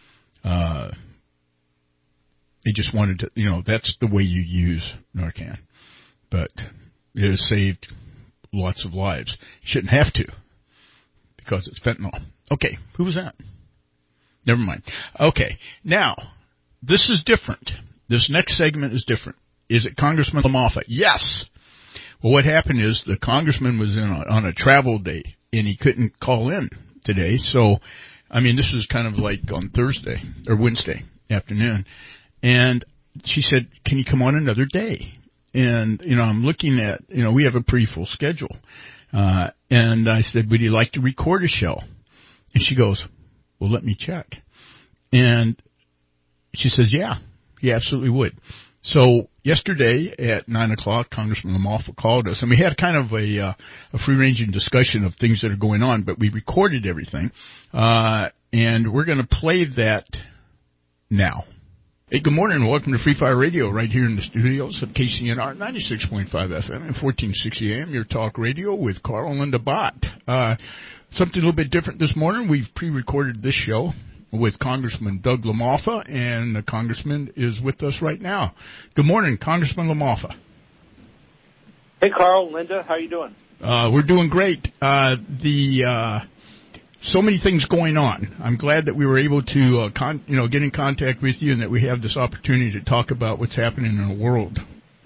They just wanted to, that's the way you use Narcan. But it has saved lots of lives. Shouldn't have to, because it's fentanyl. Okay, who was that? Never mind. Okay, now, this is different. This next segment is different. Is it Congressman LaMalfa? Yes. Well, what happened is the congressman was on a travel day, and he couldn't call in today. So, this was kind of like on Thursday or Wednesday afternoon. And she said, can you come on another day? And, I'm looking at, we have a pretty full schedule. And I said, would you like to record a show? And she goes, well, let me check. And she says, yeah, he absolutely would. So yesterday at 9 o'clock, Congressman LaMalfa called us, and we had kind of a free-ranging discussion of things that are going on, but we recorded everything, and we're going to play that now. Hey, good morning, and welcome to Free Fire Radio right here in the studios of KCNR 96.5 FM and 1460 AM, your talk radio with Carl and Linda Bott. Something a little bit different this morning. We've pre-recorded this show with Congressman Doug LaMalfa, and the congressman is with us right now. Good morning, Congressman LaMalfa. Hey, Carl, Linda, how you doing? We're doing great. So many things going on. I'm glad that we were able to, get in contact with you, and that we have this opportunity to talk about what's happening in the world.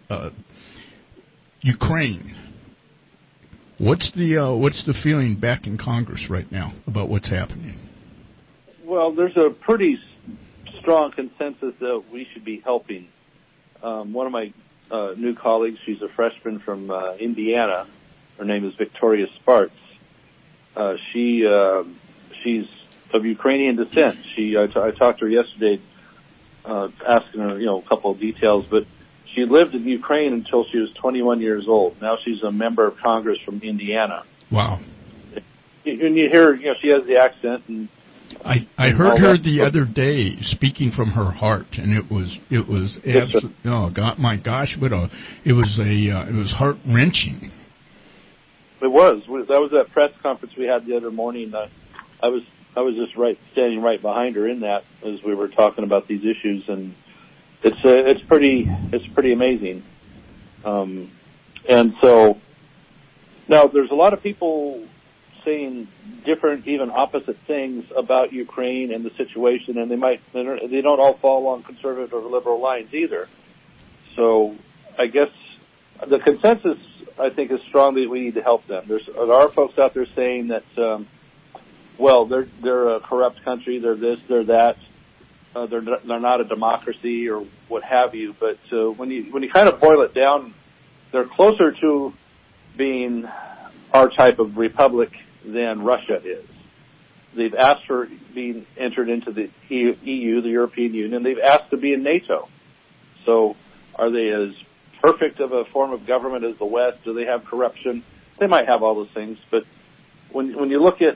Ukraine. What's the feeling back in Congress right now about what's happening? Well, there's a pretty strong consensus that we should be helping. One of my new colleagues, she's a freshman from Indiana. Her name is Victoria Spartz. She's of Ukrainian descent. I talked to her yesterday, asking her, a couple of details, but she lived in Ukraine until she was 21 years old. Now she's a member of Congress from Indiana. Wow. And you hear, she has the accent. And I heard her the other day speaking from her heart, and it was absolutely, oh God, my gosh, it was heart wrenching. It was. That was that press conference we had the other morning. I was just standing right behind her in that as we were talking about these issues, and it's pretty amazing. And so now there's a lot of people saying different, even opposite things about Ukraine and the situation, and they don't all fall along conservative or liberal lines either. So I guess the consensus, I think, is strong that we need to help them. There are folks out there saying that, they're a corrupt country, they're this, they're that, they're not a democracy or what have you. But when you kind of boil it down, they're closer to being our type of republic than Russia is. They've asked for being entered into the EU, the European Union. They've asked to be in NATO. So are they as perfect of a form of government as the West? Do they have corruption? They might have all those things, but when you look at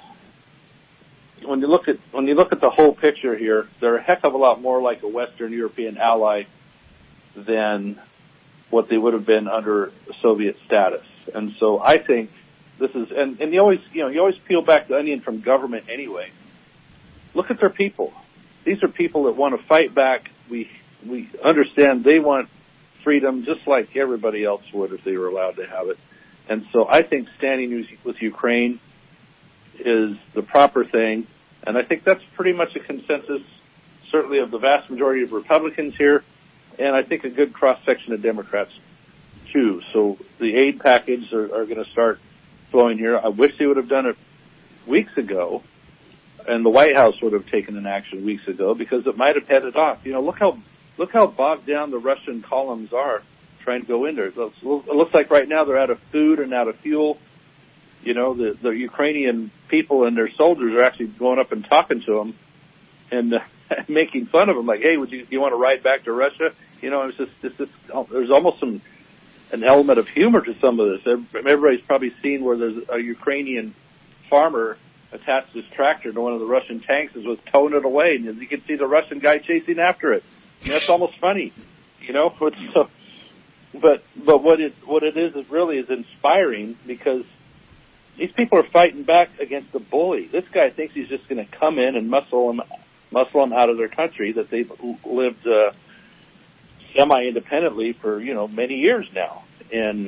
the whole picture here, they're a heck of a lot more like a Western European ally than what they would have been under Soviet status. And so I think this is, and you always peel back the onion from government anyway. Look at their people. These are people that want to fight back. We understand they want freedom just like everybody else would if they were allowed to have it. And so I think standing with Ukraine is the proper thing. And I think that's pretty much a consensus, certainly of the vast majority of Republicans here, and I think a good cross-section of Democrats, too. So the aid package are going to start flowing here. I wish they would have done it weeks ago, and the White House would have taken an action weeks ago, because it might have headed off. Look how bogged down the Russian columns are trying to go in there. It looks like right now they're out of food and out of fuel. The Ukrainian people and their soldiers are actually going up and talking to them and making fun of them, like, "Hey, you want to ride back to Russia?" It's just there's almost an element of humor to some of this. Everybody's probably seen where there's a Ukrainian farmer attached his tractor to one of the Russian tanks and was towing it away, and you can see the Russian guy chasing after it. That's almost funny, So, but what it is really is inspiring, because these people are fighting back against the bully. This guy thinks he's just going to come in and muscle them out of their country that they've lived semi-independently for many years now. And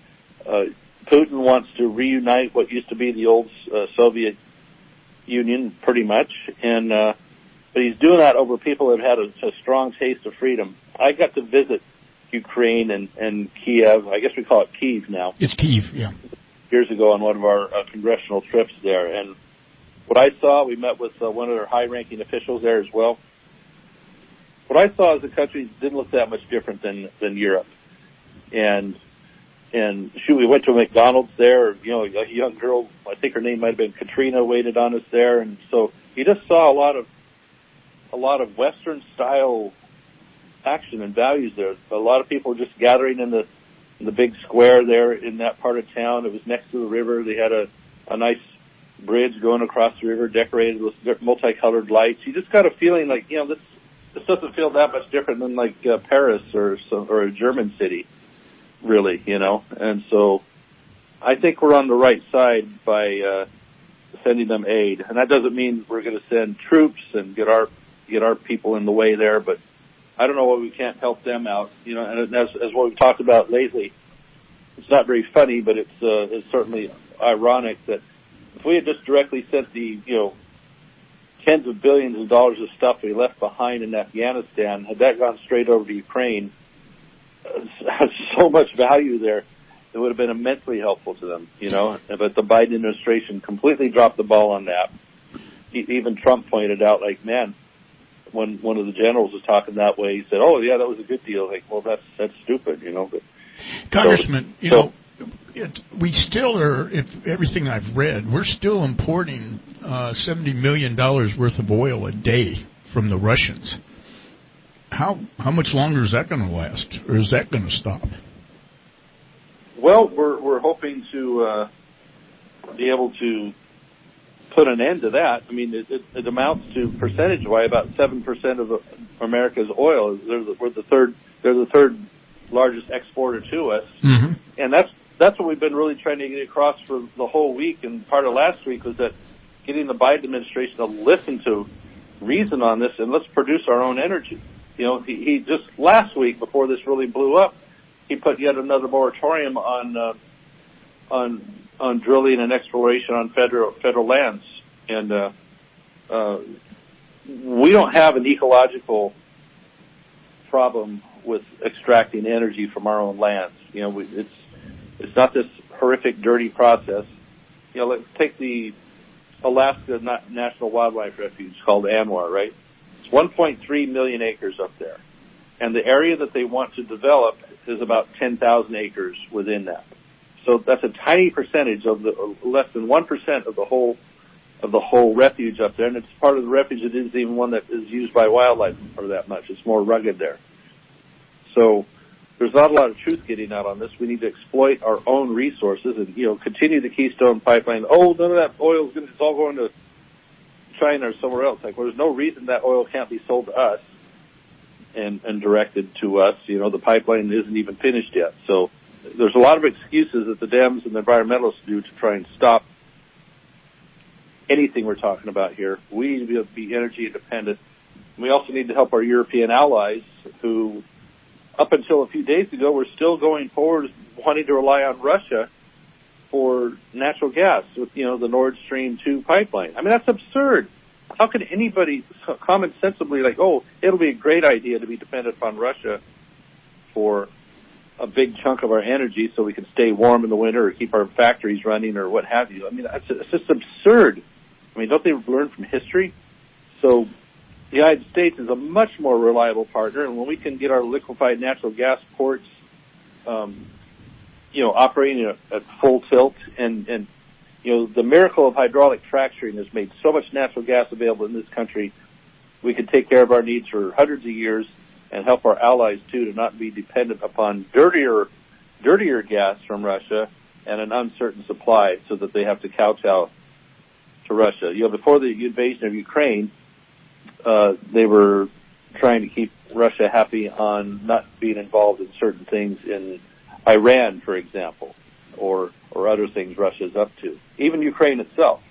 Putin wants to reunite what used to be the old Soviet Union, pretty much. And but he's doing that over people that have had a strong taste of freedom. I got to visit Ukraine and Kiev. I guess we call it Kyiv now. It's Kyiv, yeah. Years ago on one of our congressional trips there. And what I saw, we met with one of their high-ranking officials there as well. What I saw is the country didn't look that much different than Europe. And we went to a McDonald's there. A young girl, I think her name might have been Katrina, waited on us there. And so you just saw a lot of Western-style action and values there. A lot of people just gathering in the big square there in that part of town. It was next to the river. They had a nice bridge going across the river, decorated with multicolored lights. You just got a feeling like, this doesn't feel that much different than like Paris or a German city, really, And so I think we're on the right side by sending them aid. And that doesn't mean we're going to send troops and get our people in the way there, but I don't know why we can't help them out. And as what we've talked about lately, it's not very funny, but it's certainly ironic that if we had just directly sent the, tens of billions of dollars of stuff we left behind in Afghanistan, had that gone straight over to Ukraine, has so much value there, it would have been immensely helpful to them, But the Biden administration completely dropped the ball on that. Even Trump pointed out, man, when one of the generals was talking that way, he said, "Oh, yeah, that was a good deal." Well, that's stupid, But, Congressman, we still are. If everything I've read, we're still importing $70 million worth of oil a day from the Russians. How much longer is that going to last, or is that going to stop? Well, we're hoping to be able to put an end to that. I mean, it amounts to percentage-wise about 7% of America's oil. They're the third largest exporter to us, and that's what we've been really trying to get across for the whole week. And part of last week was that getting the Biden administration to listen to reason on this and let's produce our own energy. He just last week, before this really blew up, he put yet another moratorium on drilling and exploration on federal lands, and we don't have an ecological problem with extracting energy from our own lands. It's not this horrific, dirty process. Let's take the Alaska National Wildlife Refuge called ANWR, right? It's 1.3 million acres up there, and the area that they want to develop is about 10,000 acres within that. So that's a tiny percentage of less than 1% of the whole refuge up there, and it's part of the refuge that isn't even one that is used by wildlife for that much. It's more rugged there. So there's not a lot of truth getting out on this. We need to exploit our own resources and continue the Keystone Pipeline. Oh, none of that oil it's all going to China or somewhere else. There's no reason that oil can't be sold to us and directed to us. The pipeline isn't even finished yet. So there's a lot of excuses that the Dems and the environmentalists do to try and stop anything we're talking about here. We need to be energy independent. We also need to help our European allies who, up until a few days ago, were still going forward wanting to rely on Russia for natural gas with, the Nord Stream 2 pipeline. I mean, that's absurd. How can anybody common sensibly it'll be a great idea to be dependent upon Russia for a big chunk of our energy so we can stay warm in the winter or keep our factories running or what have you. I mean, it's just absurd. I mean, don't they learn from history? So the United States is a much more reliable partner, and when we can get our liquefied natural gas ports, operating at full tilt, and the miracle of hydraulic fracturing has made so much natural gas available in this country, we can take care of our needs for hundreds of years and help our allies, too, to not be dependent upon dirtier gas from Russia and an uncertain supply so that they have to kowtow to Russia. Before the invasion of Ukraine, they were trying to keep Russia happy on not being involved in certain things in Iran, for example, or other things Russia's up to. Even Ukraine itself,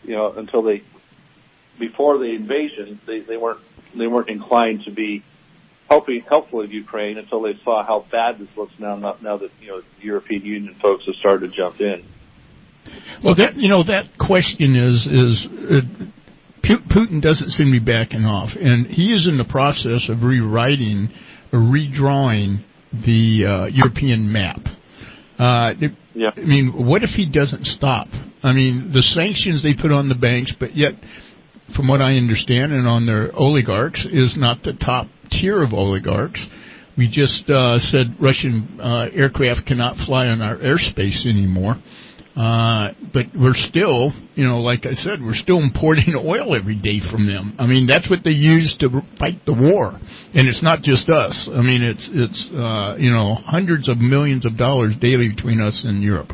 before the invasion, they weren't inclined to be helpful in Ukraine until they saw how bad this looks now that the European Union folks have started to jump in. Well, that question is Putin doesn't seem to be backing off, and he is in the process of rewriting or redrawing the European map. I mean, what if he doesn't stop? I mean, the sanctions they put on the banks, but yet, from what I understand, and on their oligarchs, is not the top tier of oligarchs. We just said Russian aircraft cannot fly on our airspace anymore. But we're still, like I said, we're still importing oil every day from them. I mean, that's what they use to fight the war. And it's not just us. I mean, it's hundreds of millions of dollars daily between us and Europe.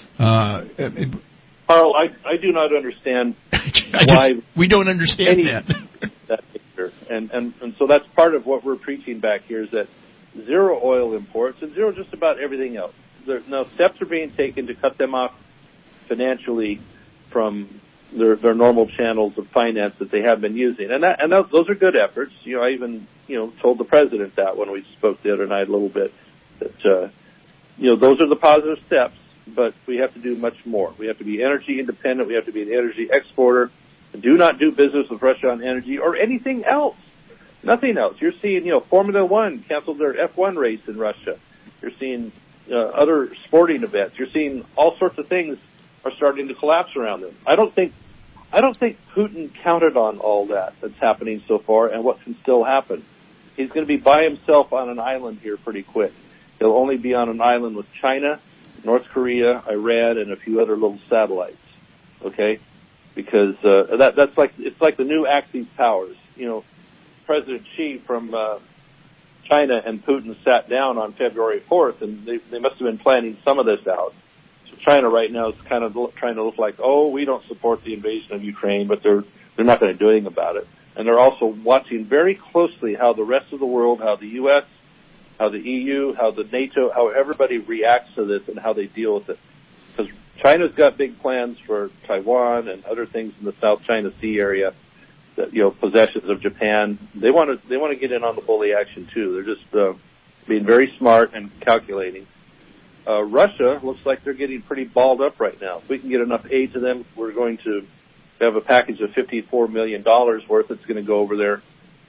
Carl, I do not understand why we don't understand that picture. And so that's part of what we're preaching back here is that zero oil imports and zero just about everything else. Now, steps are being taken to cut them off financially from their normal channels of finance that they have been using, and those are good efforts. I even told the president that when we spoke the other night a little bit that those are the positive steps, but we have to do much more. We have to be energy independent. We have to be an energy exporter. Do not do business with Russia on energy or anything else. Nothing else. You're seeing, Formula One canceled their F1 race in Russia. You're seeing other sporting events. You're seeing all sorts of things are starting to collapse around them. I don't think Putin counted on all that's happening so far and what can still happen. He's going to be by himself on an island here pretty quick. He'll only be on an island with China, North Korea, Iran, and a few other little satellites. Okay, because that's like it's like the new Axis powers. President Xi from China and Putin sat down on February 4th, and they must have been planning some of this out. So China right now is kind of trying to look like, we don't support the invasion of Ukraine, but they're not going to do anything about it. And they're also watching very closely how the rest of the world, how the U.S., how the EU, how the NATO, how everybody reacts to this and how they deal with it. Because China's got big plans for Taiwan and other things in the South China Sea area, that, possessions of Japan. They want to get in on the bully action too. They're just being very smart and calculating. Russia looks like they're getting pretty balled up right now. If we can get enough aid to them, we're going to have a package of $54 million worth that's going to go over there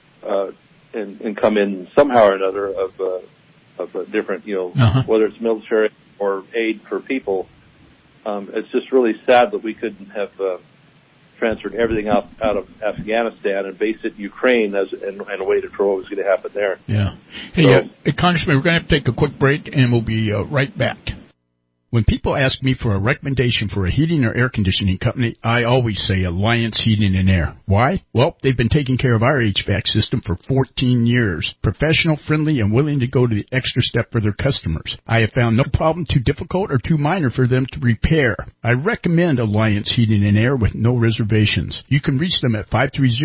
and come in somehow or another of a different, whether it's military or aid for people. It's just really sad that we couldn't have transferred everything out of Afghanistan and based it in Ukraine and waited for what was going to happen there. Yeah. Hey, Congressman, we're going to have to take a quick break, and we'll be right back. When people ask me for a recommendation for a heating or air conditioning company, I always say Alliance Heating and Air. Why? Well, they've been taking care of our HVAC system for 14 years. Professional, friendly, and willing to go to the extra step for their customers. I have found no problem too difficult or too minor for them to repair. I recommend Alliance Heating and Air with no reservations. You can reach them at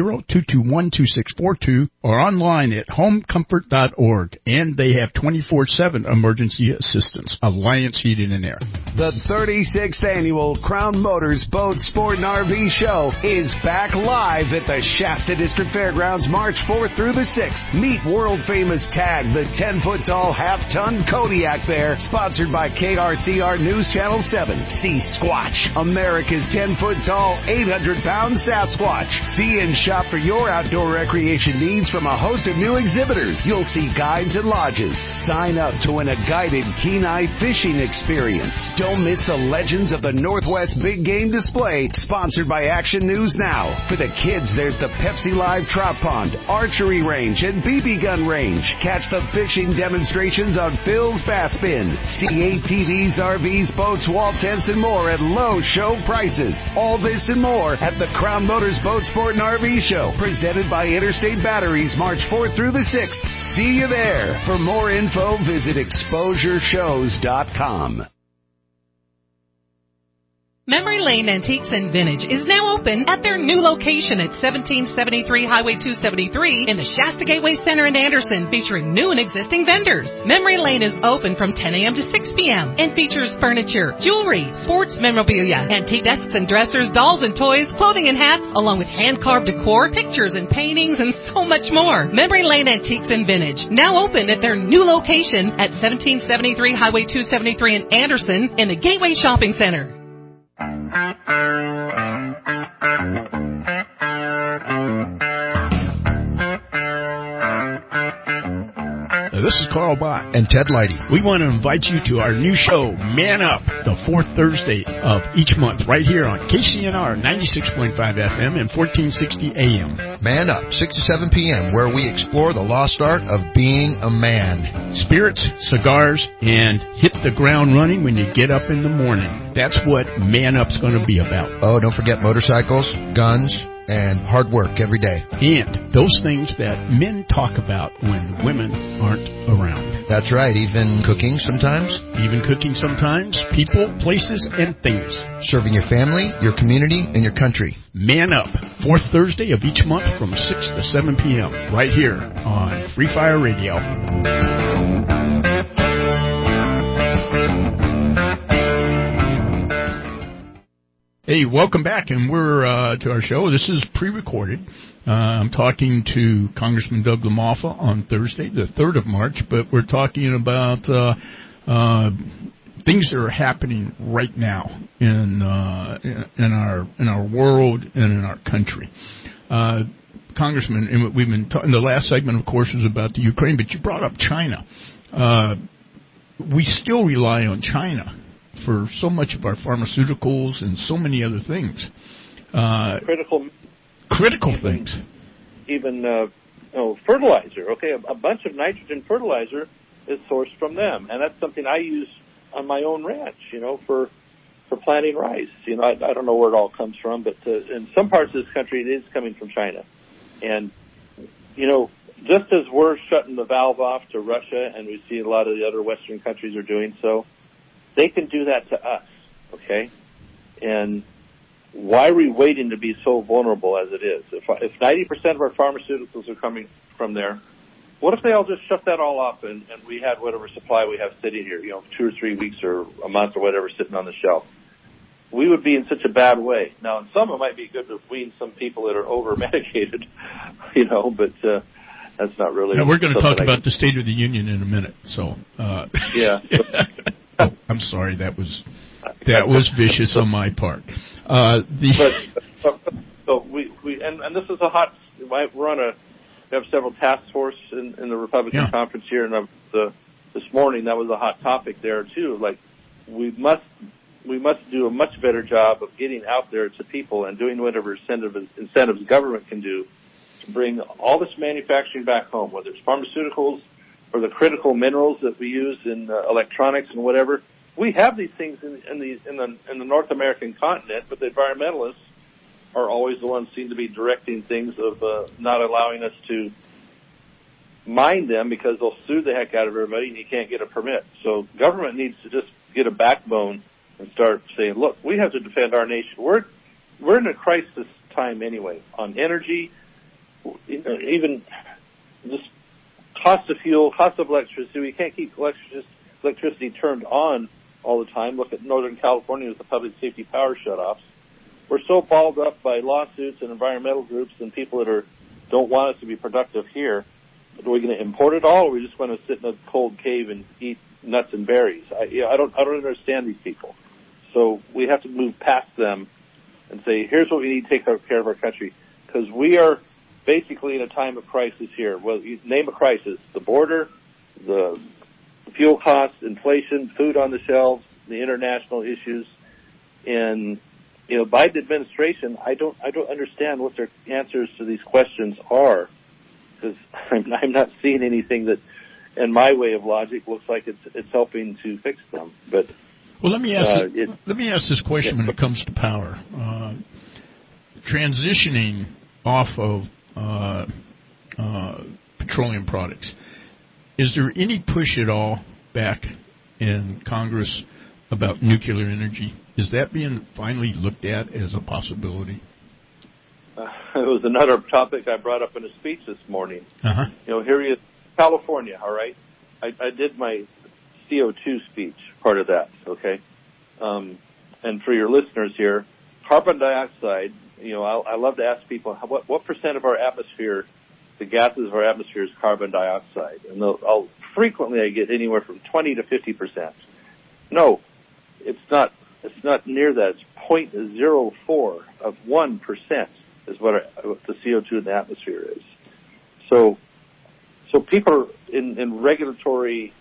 530-221-2642 or online at homecomfort.org. And they have 24/7 emergency assistance. Alliance Heating and Air. The 36th annual Crown Motors Boat Sport and RV Show is back live at the Shasta District Fairgrounds March 4th through the 6th. Meet world-famous TAG, the 10-foot-tall half-ton Kodiak there, sponsored by KRCR News Channel 7. See Squatch, America's 10-foot-tall, 800-pound Sasquatch. See and shop for your outdoor recreation needs from a host of new exhibitors. You'll see guides and lodges. Sign up to win a guided Kenai fishing experience. Don't miss the Legends of the Northwest Big Game Display, sponsored by Action News Now. For the kids, there's the Pepsi Live Trout Pond, Archery Range, and BB Gun Range. Catch the fishing demonstrations on Phil's Bass Bin. See ATVs, RVs, boats, wall tents, and more at low show prices. All this and more at the Crown Motors Boat Sport and RV Show, presented by Interstate Batteries, March 4th through the 6th. See you there. For more info, visit exposureshows.com. Memory Lane Antiques and Vintage is now open at their new location at 1773 Highway 273 in the Shasta Gateway Center in Anderson, featuring new and existing vendors. Memory Lane is open from 10 a.m. to 6 p.m. and features furniture, jewelry, sports memorabilia, antique desks and dressers, dolls and toys, clothing and hats, along with hand-carved decor, pictures and paintings, and so much more. Memory Lane Antiques and Vintage, now open at their new location at 1773 Highway 273 in Anderson in the Gateway Shopping Center. This is Carl Bott and Ted Leidy. We want to invite you to our new show, Man Up, the fourth Thursday of each month, right here on KCNR 96.5 FM and 1460 AM. Man Up, 6 to 7 p.m., where we explore the lost art of being a man. Spirits, cigars, and hit the ground running when you get up in the morning. That's what Man Up's going to be about. Oh, don't forget motorcycles, guns, and hard work every day. And those things that men talk about when women aren't around. That's right, even cooking sometimes. Even cooking sometimes. People, places, and things. Serving your family, your community, and your country. Man Up, fourth Thursday of each month from 6 to 7 p.m. right here on Free Fire Radio. Hey, welcome back, and we're to our show. This is pre-recorded. I'm talking to Congressman Doug LaMalfa on Thursday, the 3rd of March, but we're talking about things that are happening right now in our world and in our country. Congressman, and we've been talking. The last segment, of course, was about the Ukraine, but you brought up China. We still rely on China for so much of our pharmaceuticals and so many other things. Critical things. Even fertilizer. Okay, a bunch of nitrogen fertilizer is sourced from them, and that's something I use on my own ranch. For planting rice. I don't know where it all comes from, but in some parts of this country, it is coming from China. And just as we're shutting the valve off to Russia, and we see a lot of the other Western countries are doing so, they can do that to us, okay? And why are we waiting to be so vulnerable as it is? If 90% of our pharmaceuticals are coming from there, what if they all just shut that all off and we had whatever supply we have sitting here, 2 or 3 weeks or a month or whatever sitting on the shelf? We would be in such a bad way. Now, in some, it might be good to wean some people that are over-medicated, but that's not really... Now, we're going to talk about the State of the Union in a minute, so... yeah. Oh, I'm sorry, that was vicious on my part. So and this is a hot... We have several task force in the Republican conference here, and this morning that was a hot topic there, too. Like, we must do a much better job of getting out there to people and doing whatever incentives government can do to bring all this manufacturing back home, whether it's pharmaceuticals or the critical minerals that we use in electronics and whatever. We have these things in the North American continent, but the environmentalists are always the ones seem to be directing things of not allowing us to mine them because they'll sue the heck out of everybody and you can't get a permit. So government needs to just get a backbone and start saying, look, we have to defend our nation. We're in a crisis time anyway on energy, even just cost of fuel, cost of electricity. We can't keep electricity turned on all the time. Look at Northern California with the public safety power shutoffs. We're so balled up by lawsuits and environmental groups and people that don't want us to be productive here. Are we going to import it all, or are we just going to sit in a cold cave and eat nuts and berries? I don't understand these people. So we have to move past them and say, here's what we need to take care of our country, because we are basically in a time of crisis here. Well, you name a crisis: the border, the fuel costs, inflation, food on the shelves, the international issues, and Biden administration. I don't understand what their answers to these questions are, because I'm not seeing anything that, in my way of logic, looks like it's helping to fix them. But well, let me ask this question when it comes to power. Transitioning off of petroleum products, is there any push at all back in Congress about nuclear energy? Is that being finally looked at as a possibility? It was another topic I brought up in a speech this morning. Uh-huh. Here he is, California, all right? I did my CO2 speech, part of that, okay? And for your listeners here, carbon dioxide, I love to ask people, what percent of our atmosphere, the gases of our atmosphere, is carbon dioxide? And frequently I get anywhere from 20 to 50%. No, it's not near that. It's 0.04 of 1% is what the CO2 in the atmosphere is. So people in regulatory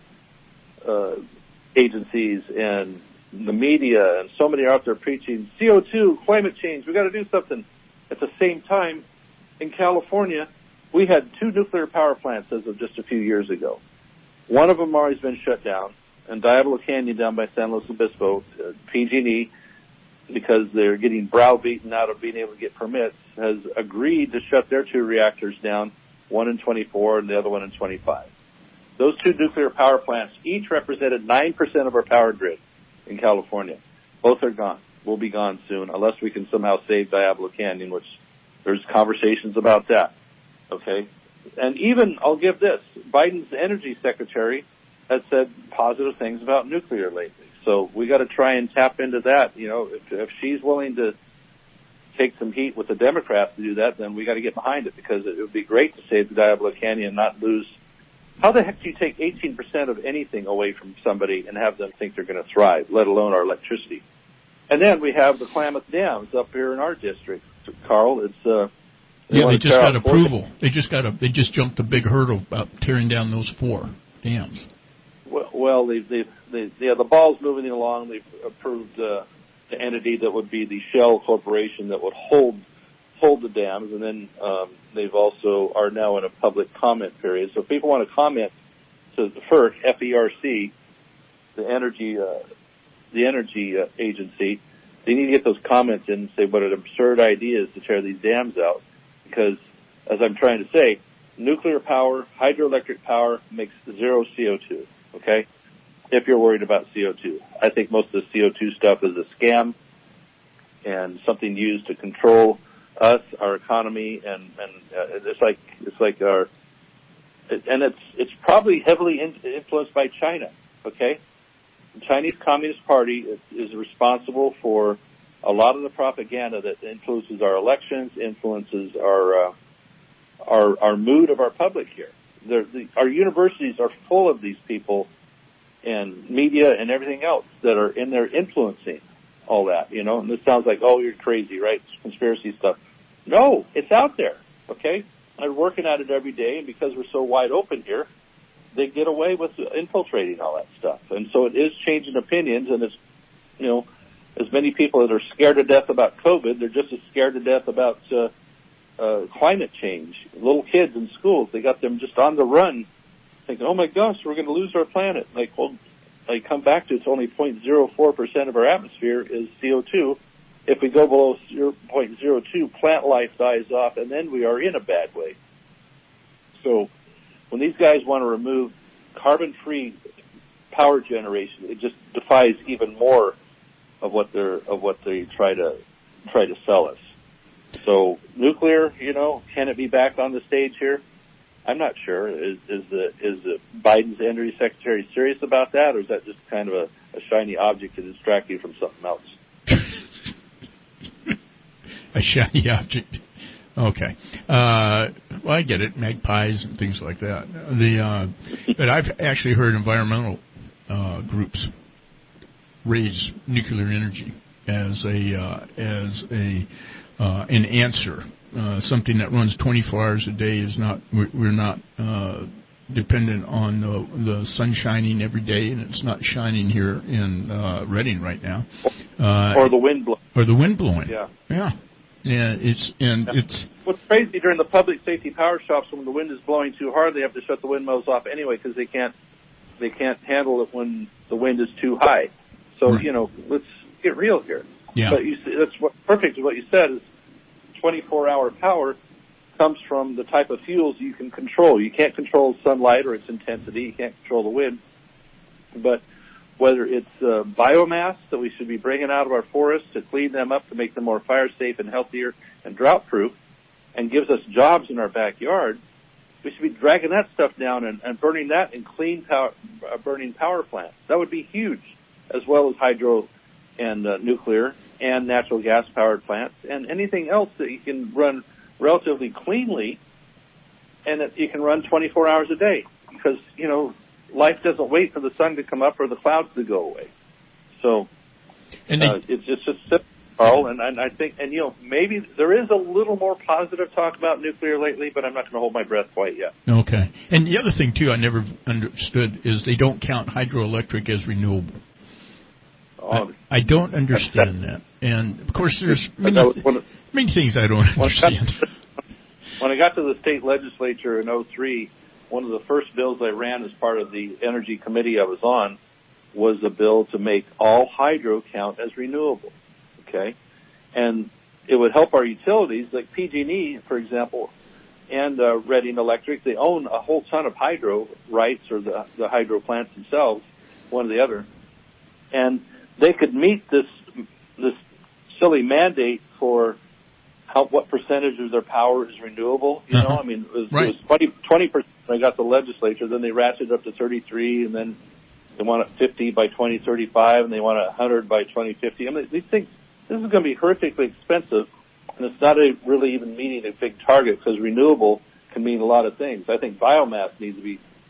agencies and the media and so many are out there preaching CO2, climate change, we got to do something. At the same time, in California, we had 2 nuclear power plants as of just a few years ago. One of them already been shut down, and Diablo Canyon down by San Luis Obispo, PG&E, because they're getting browbeaten out of being able to get permits, has agreed to shut their 2 reactors down, one in 24 and the other one in 25. Those 2 nuclear power plants each represented 9% of our power grid in California. Both are gone. Will be gone soon, unless we can somehow save Diablo Canyon, which there's conversations about that. Okay? And even, I'll give this, Biden's energy secretary has said positive things about nuclear lately. So we got to try and tap into that. If she's willing to take some heat with the Democrats to do that, then we got to get behind it, because it would be great to save the Diablo Canyon and not lose How the heck do you take 18% of anything away from somebody and have them think they're going to thrive, let alone our electricity? And then we have the Klamath Dams up here in our district, Carl. It's they just got approval. They just jumped the big hurdle about tearing down those 4 dams. Well, the ball's moving along. They've approved the entity that would be the Shell Corporation that would hold the dams, and then they've also are now in a public comment period. So if people want to comment to the FERC, F-E-R-C, the energy agency, they need to get those comments in and say what an absurd idea is to tear these dams out. Because, as I'm trying to say, nuclear power, hydroelectric power makes 0 CO2, okay? If you're worried about CO2. I think most of the CO2 stuff is a scam and something used to control us, our economy, and it's probably heavily influenced by China, okay? The Chinese Communist Party is responsible for a lot of the propaganda that influences our elections, influences our mood of our public here. Our universities are full of these people and media and everything else that are in there influencing all that, and this sounds like, oh, you're crazy, right? It's conspiracy stuff. No, it's out there, okay? I'm working at it every day, and because we're so wide open here, they get away with infiltrating all that stuff. And so it is changing opinions, and it's, as many people that are scared to death about COVID, they're just as scared to death about climate change. Little kids in schools, they got them just on the run, thinking, oh my gosh, we're going to lose our planet. Like, well, I come back to it's only 0.04% of our atmosphere is CO2. If we go below 0.02, plant life dies off, and then we are in a bad way. So when these guys want to remove carbon-free power generation, it just defies even more of what they try to sell us. So nuclear, can it be back on the stage here? I'm not sure. Is the Biden's Energy Secretary serious about that, or is that just kind of a shiny object to distract you from something else? A shiny object. Okay. Well, I get it. Magpies and things like that. But I've actually heard environmental groups raise nuclear energy as an answer. Something that runs 24 hours a day is not. We're not dependent on the sun shining every day, and it's not shining here in Redding right now. Or the wind blowing. Or the wind blowing. Yeah. Yeah. Yeah, it's what's crazy during the public safety power shops, when the wind is blowing too hard, they have to shut the windmills off anyway because they can't handle it when the wind is too high. So right. Let's get real here. Yeah. But perfect is what you said is 24-hour power comes from the type of fuels you can control. You can't control sunlight or its intensity. You can't control the wind. But whether it's biomass that we should be bringing out of our forests to clean them up to make them more fire safe and healthier and drought proof and gives us jobs in our backyard, we should be dragging that stuff down and burning that in clean power, burning power plants. That would be huge, as well as hydro and nuclear and natural gas powered plants and anything else that you can run relatively cleanly and that you can run 24 hours a day because, life doesn't wait for the sun to come up or the clouds to go away. So it's just simple, Carl, and I think, maybe there is a little more positive talk about nuclear lately, but I'm not going to hold my breath quite yet. Okay. And the other thing, too, I never understood is they don't count hydroelectric as renewable. I don't understand that. And, of course, there's many things I don't understand. When I got to the state legislature in 2003, one of the first bills I ran as part of the energy committee I was on was a bill to make all hydro count as renewable, okay? And it would help our utilities, like PG&E, for example, and Redding Electric. They own a whole ton of hydro rights, or the hydro plants themselves, one or the other. And they could meet this silly mandate for what percentage of their power is renewable. It was 20% when I got the legislature. Then they ratcheted up to 33, and then they want it 50 by 2035, and they want it 100 by 2050. These things, this is going to be horrifically expensive, and it's not really even meeting a big target because renewable can mean a lot of things. I think biomass needs to be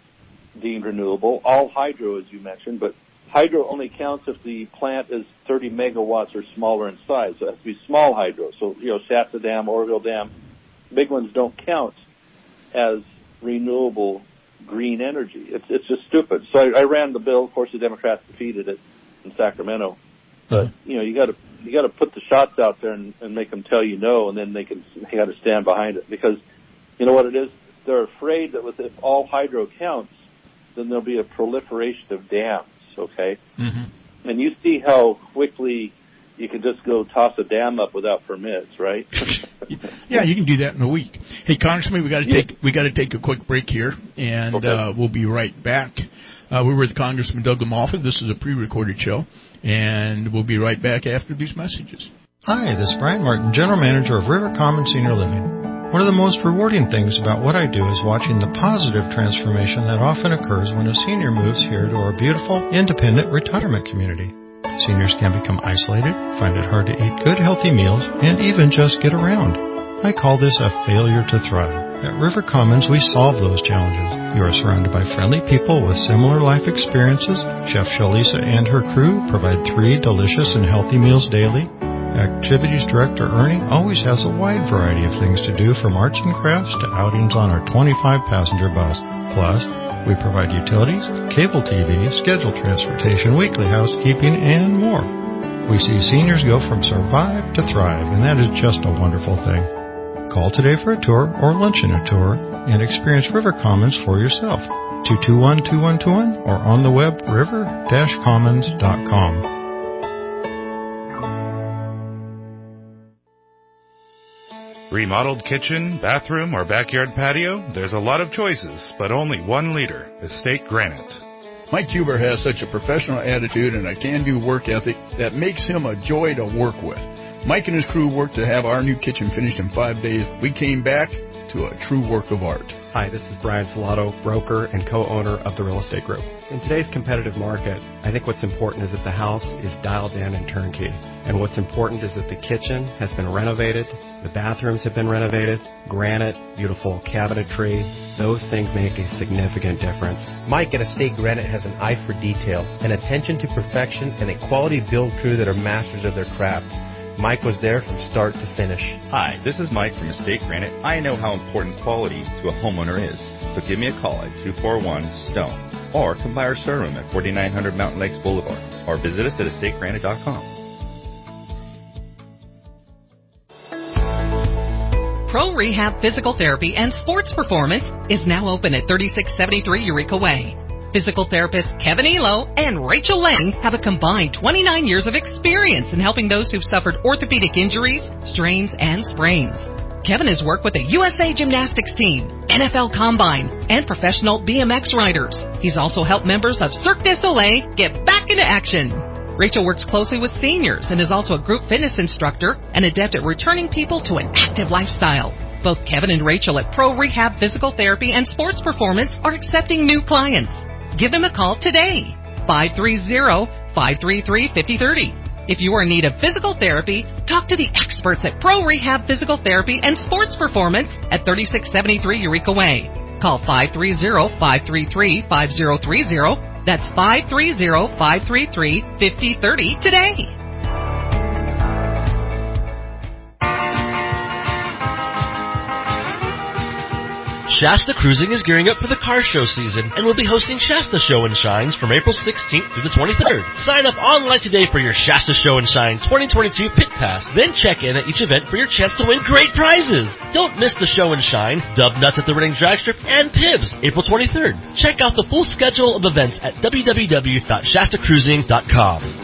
deemed renewable. All hydro, as you mentioned, but hydro only counts if the plant is 30 megawatts or smaller in size. So it has to be small hydro. So, Shasta Dam, Oroville Dam, big ones don't count as renewable green energy. It's just stupid. So I ran the bill. Of course, the Democrats defeated it in Sacramento. But you got to put the shots out there and make them tell you no, and then they got to stand behind it, because you know what it is. They're afraid that if all hydro counts, then there'll be a proliferation of dams. Okay, and you see how quickly you can just go toss a dam up without permits, right? Yeah, you can do that in a week. Hey, Congressman, we got to take a quick break here, and we'll be right back. We're with Congressman Doug Lamoffa. This is a pre-recorded show, and we'll be right back after these messages. Hi, this is Brian Martin, General Manager of River Commons Senior Living. One of the most rewarding things about what I do is watching the positive transformation that often occurs when a senior moves here to our beautiful, independent retirement community. Seniors can become isolated, find it hard to eat good, healthy meals, and even just get around. I call this a failure to thrive. At River Commons, we solve those challenges. You are surrounded by friendly people with similar life experiences. Chef Shalisa and her crew provide 3 delicious and healthy meals daily. Activities Director Ernie always has a wide variety of things to do, from arts and crafts to outings on our 25-passenger bus. Plus, we provide utilities, cable TV, scheduled transportation, weekly housekeeping, and more. We see seniors go from survive to thrive, and that is just a wonderful thing. Call today for a tour or lunch in a tour and experience River Commons for yourself. 221-2121 or on the web river-commons.com. Remodeled kitchen, bathroom, or backyard patio? There's a lot of choices, but only one leader, Estate Granite. Mike Huber has such a professional attitude and a can-do work ethic that makes him a joy to work with. Mike and his crew worked to have our new kitchen finished in 5 days. We came back to a true work of art. Hi, this is Brian Filato, broker and co-owner of the Real Estate Group. In today's competitive market, I think what's important is that the house is dialed in and turnkey. And what's important is that the kitchen has been renovated, the bathrooms have been renovated, granite, beautiful cabinetry. Those things make a significant difference. Mike at Estate Granite has an eye for detail, an attention to perfection, and a quality build crew that are masters of their craft. Mike was there from start to finish. Hi, this is Mike from Estate Granite. I know how important quality to a homeowner is, so give me a call at 241-STONE or come by our showroom at 4900 Mountain Lakes Boulevard or visit us at estategranite.com. Pro Rehab Physical Therapy and Sports Performance is now open at 3673 Eureka Way. Physical therapists Kevin Elo and Rachel Lang have a combined 29 years of experience in helping those who've suffered orthopedic injuries, strains, and sprains. Kevin has worked with the USA Gymnastics team, NFL Combine, and professional BMX riders. He's also helped members of Cirque du Soleil get back into action. Rachel works closely with seniors and is also a group fitness instructor and adept at returning people to an active lifestyle. Both Kevin and Rachel at Pro Rehab Physical Therapy and Sports Performance are accepting new clients. Give them a call today, 530-533-5030. If you are in need of physical therapy, talk to the experts at Pro Rehab Physical Therapy and Sports Performance at 3673 Eureka Way. Call 530-533-5030. That's 530-533-5030 today. Shasta Cruising is gearing up for the car show season and will be hosting Shasta Show and Shines from April 16th through the 23rd. Sign up online today for your Shasta Show and Shine 2022 Pit Pass. Then check in at each event for your chance to win great prizes. Don't miss the show and shine, Dub Nuts at the Reading Drag Strip, and Pibbs, April 23rd. Check out the full schedule of events at www.shastacruising.com.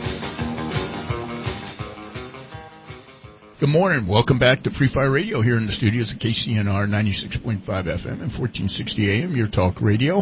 Good morning. Welcome back to Free Fire Radio here in the studios of KCNR 96.5 FM and 1460 AM, your talk radio.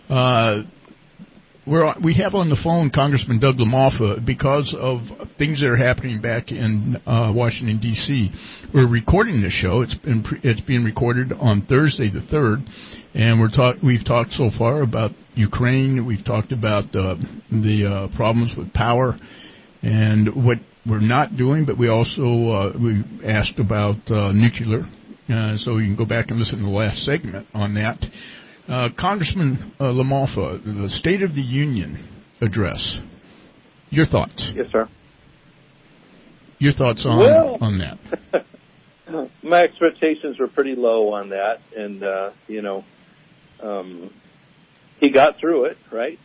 We have on the phone Congressman Doug Lamoffa because of things that are happening back in Washington, D.C. We're recording this show. It's being recorded on Thursday the 3rd, and we've talked so far about Ukraine. We've talked about the problems with power and what we're not doing, but we also we asked about nuclear, so you can go back and listen to the last segment on that. Congressman Lamalfa, the State of the Union address. Your thoughts? Yes, sir. Your thoughts on that? My expectations were pretty low on that, and he got through it, right?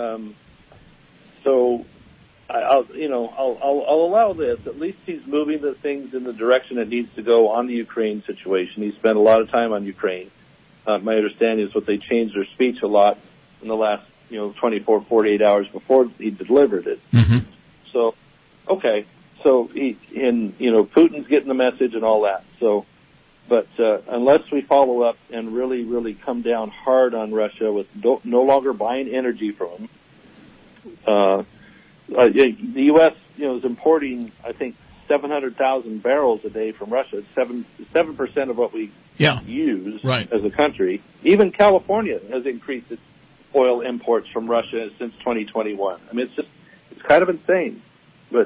So I'll allow this. At least he's moving the things in the direction it needs to go on the Ukraine situation. He spent a lot of time on Ukraine. My understanding is they changed their speech a lot in the last 24, 48 hours before he delivered it. Mm-hmm. So, okay. So Putin's getting the message and all that. So, but unless we follow up and really, really come down hard on Russia with no longer buying energy from them, the U.S. is importing, I think, 700,000 barrels a day from Russia. It's 7% of what we use as a country. Even California has increased its oil imports from Russia since 2021. I mean, it's kind of insane. But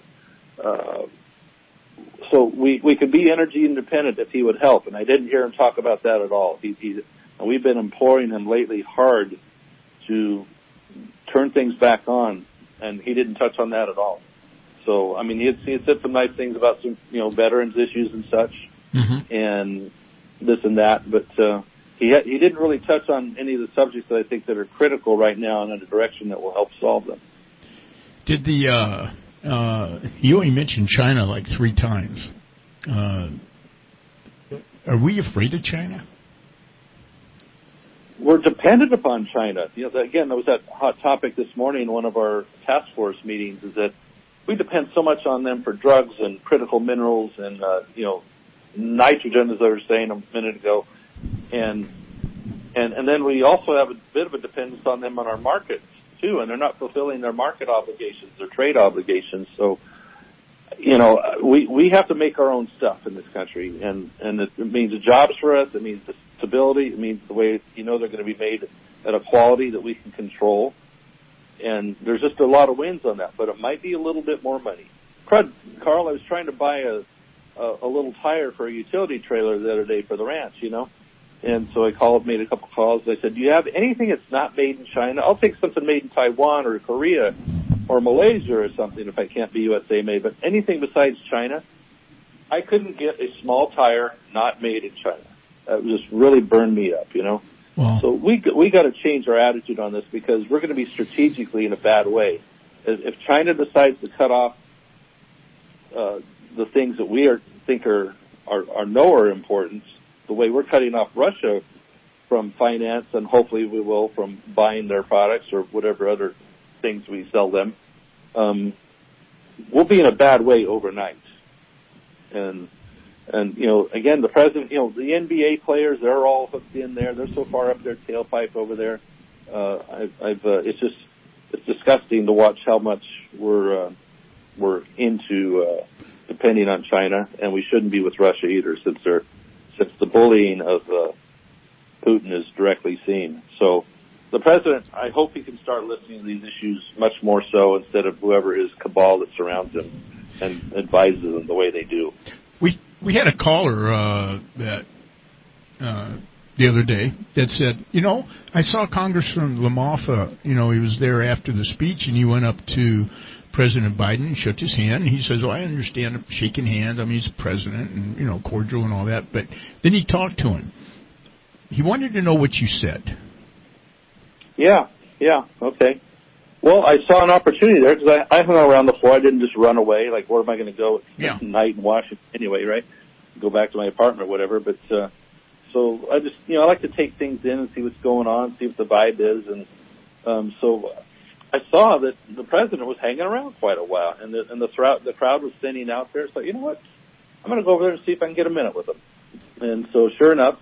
so we could be energy independent if he would help, and I didn't hear him talk about that at all. We've been imploring him lately hard to turn things back on, and he didn't touch on that at all. So, I mean, he had said some nice things about some, veterans issues and such, and this and that, but he didn't really touch on any of the subjects that I think that are critical right now and in a direction that will help solve them. Did he only mentioned China like 3 times. Are we afraid of China? We're dependent upon China. Again, there was that hot topic this morning in one of our task force meetings, is that we depend so much on them for drugs and critical minerals and, nitrogen, as I was saying a minute ago. And then we also have a bit of a dependence on them on our markets, too, and they're not fulfilling their market obligations, their trade obligations. So, we have to make our own stuff in this country, and it means jobs for us, it means the stability, it means the way, they're going to be made at a quality that we can control. And there's just a lot of wins on that, but it might be a little bit more money. Carl, I was trying to buy a little tire for a utility trailer the other day for the ranch, and so I made a couple calls. I said, do you have anything that's not made in China? I'll take something made in Taiwan or Korea or Malaysia or something if I can't be USA made, but anything besides China, I couldn't get a small tire not made in China. That just really burned me up, Wow. So we got to change our attitude on this, because we're going to be strategically in a bad way. If China decides to cut off the things that we think are important, the way we're cutting off Russia from finance, and hopefully we will from buying their products or whatever other things we sell them, we'll be in a bad way overnight. And again, the president, the NBA players, they're all hooked in there. They're so far up their tailpipe over there. It's disgusting to watch how much we're into depending on China, and we shouldn't be with Russia either, since the bullying of Putin is directly seen. So the president, I hope he can start listening to these issues much more so, instead of whoever his cabal that surrounds him and advises them the way they do. We had a caller that the other day that said, I saw Congressman Lamalfa, he was there after the speech, and he went up to President Biden and shook his hand. And he says, I understand shaking hands. I mean, he's president and, cordial and all that. But then he talked to him. He wanted to know what you said. Yeah, okay. Well, I saw an opportunity there, because I hung around the floor. I didn't just run away. Like, where am I going to go at night in Washington anyway, right? Go back to my apartment or whatever. But so I just, I like to take things in and see what's going on, see what the vibe is. And so I saw that the president was hanging around quite a while, and the crowd was thinning out there. So, you know what? I'm going to go over there and see if I can get a minute with him. And so, sure enough,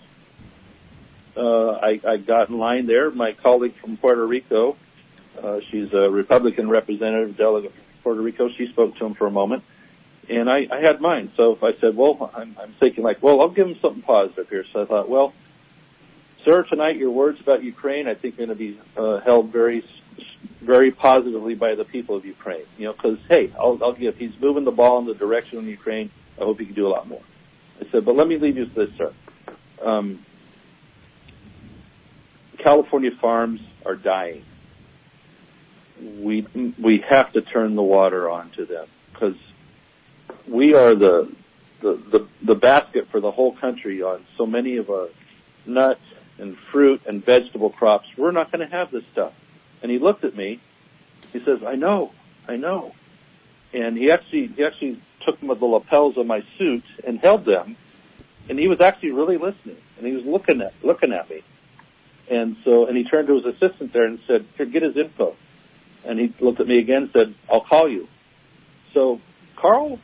I got in line there. My colleague from Puerto Rico, she's a Republican representative, delegate from Puerto Rico. She spoke to him for a moment, and I had mine. So I said, well, I'm thinking I'll give him something positive here. So I thought, well, sir, tonight your words about Ukraine, I think, are going to be held very, very positively by the people of Ukraine. Because, hey, I'll give. He's moving the ball in the direction of Ukraine. I hope he can do a lot more. I said, but let me leave you with this, sir. California farms are dying. We have to turn the water on to them, because we are the basket for the whole country on so many of our nuts and fruit and vegetable crops. We're not going to have this stuff. And he looked at me. He says, I know. And he actually took the lapels of my suit and held them, and he was actually really listening, and he was looking at me. And he turned to his assistant there and said, here, get his info. And he looked at me again and said, I'll call you. So, Carl,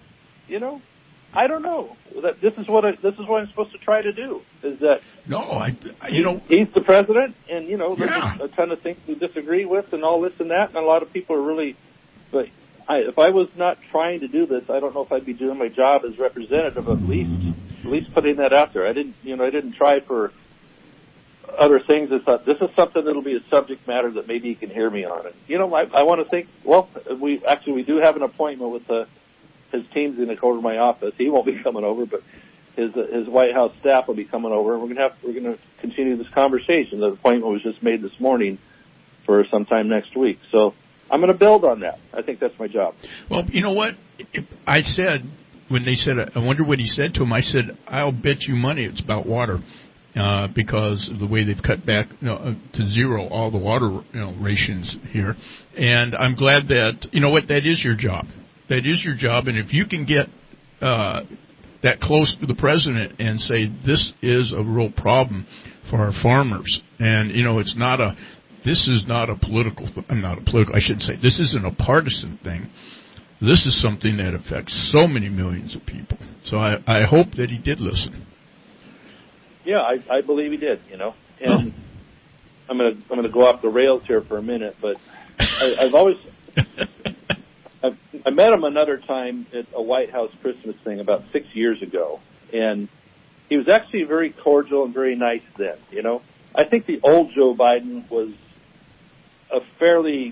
I don't know. This is what I'm supposed to try to do. Is that he's the president, and there's a ton of things we disagree with, and all this and that, and a lot of people are really. But if I was not trying to do this, I don't know if I'd be doing my job as representative. At least putting that out there. I didn't try for other things. I thought this is something that'll be a subject matter that maybe you can hear me on it. I want to think. Well, we do have an appointment with his team's going to go over to my office. He won't be coming over, but his White House staff will be coming over, and we're going to continue this conversation. The appointment was just made this morning for sometime next week. So I'm going to build on that. I think that's my job. Well, you know what? I said, when they said, I wonder what he said to him, I said, I'll bet you money it's about water. Because of the way they've cut back to zero all the water rations here. And I'm glad that, that is your job. That is your job. And if you can get that close to the president and say, this is a real problem for our farmers. And, this is not a political, I shouldn't say, this isn't a partisan thing. This is something that affects so many millions of people. So I hope that he did listen. Yeah, I believe he did, And I'm gonna go off the rails here for a minute, but I've always I met him another time at a White House Christmas thing about 6 years ago, and he was actually very cordial and very nice then, I think the old Joe Biden was a fairly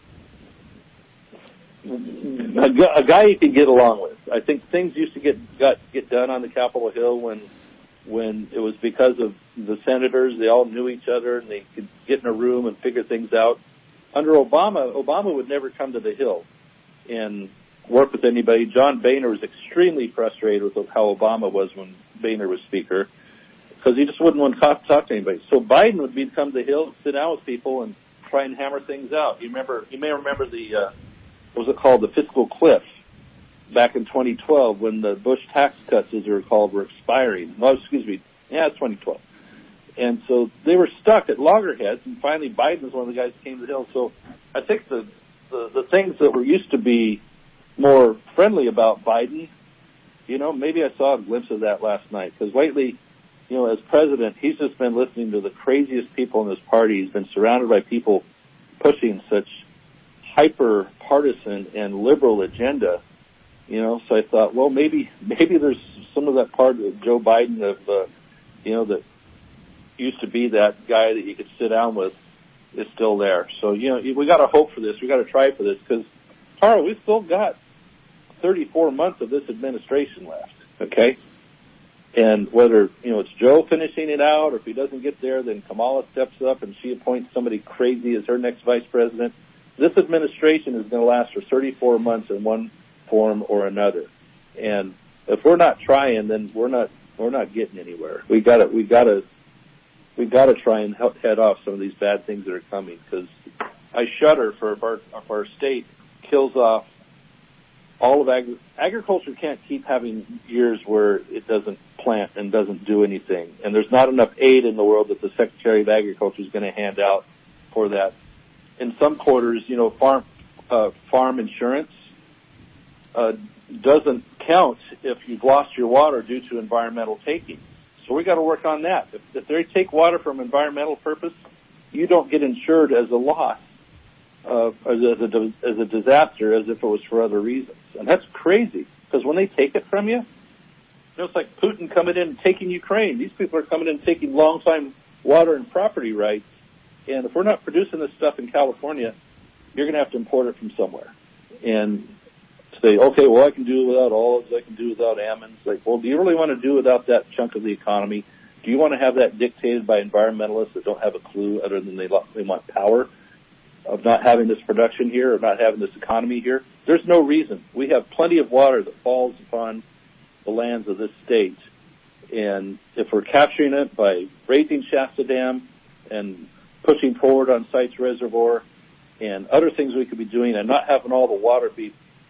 a guy you could get along with. I think things used to get done on the Capitol Hill when it was because of the senators. They all knew each other, and they could get in a room and figure things out. Under Obama would never come to the Hill and work with anybody. John Boehner was extremely frustrated with how Obama was when Boehner was Speaker, because he just wouldn't want to talk to anybody. So Biden would come to the Hill, sit down with people, and try and hammer things out. You may remember the what was it called, the fiscal cliff, back in 2012 when the Bush tax cuts, as they're called, were expiring. No, excuse me. Yeah, it's 2012. And so they were stuck at loggerheads, and finally Biden was one of the guys who came to the Hill. So I think the things that were used to be more friendly about Biden, maybe I saw a glimpse of that last night. Because lately, as president, he's just been listening to the craziest people in his party. He's been surrounded by people pushing such hyper-partisan and liberal agenda. So I thought, well, maybe there's some of that part of Joe Biden that used to be that guy that you could sit down with is still there. So, we got to hope for this. We got to try for this, because, Carl, we've still got 34 months of this administration left, okay? And whether, it's Joe finishing it out, or if he doesn't get there, then Kamala steps up and she appoints somebody crazy as her next vice president. This administration is going to last for 34 months in one form or another. And if we're not trying, then we're not getting anywhere. We got to try and head off some of these bad things that are coming, because I shudder for if our state kills off all of agriculture. Can't keep having years where it doesn't plant and doesn't do anything, and there's not enough aid in the world that the Secretary of Agriculture is going to hand out for that. In some quarters, farm insurance doesn't count if you've lost your water due to environmental taking. So we got to work on that. If they take water from environmental purpose, you don't get insured as a loss, as a disaster, as if it was for other reasons. And that's crazy, because when they take it from you, it's like Putin coming in and taking Ukraine. These people are coming in and taking long-time water and property rights. And if we're not producing this stuff in California, you're going to have to import it from somewhere. And say, okay, well, I can do it without olives, I can do it without almonds. Like, well, do you really want to do without that chunk of the economy? Do you want to have that dictated by environmentalists that don't have a clue other than they want power of not having this production here or not having this economy here? There's no reason. We have plenty of water that falls upon the lands of this state. And if we're capturing it by raising Shasta Dam and pushing forward on Sites Reservoir and other things we could be doing and not having all the water be,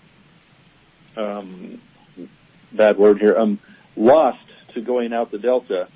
bad word here, lost to going out the Delta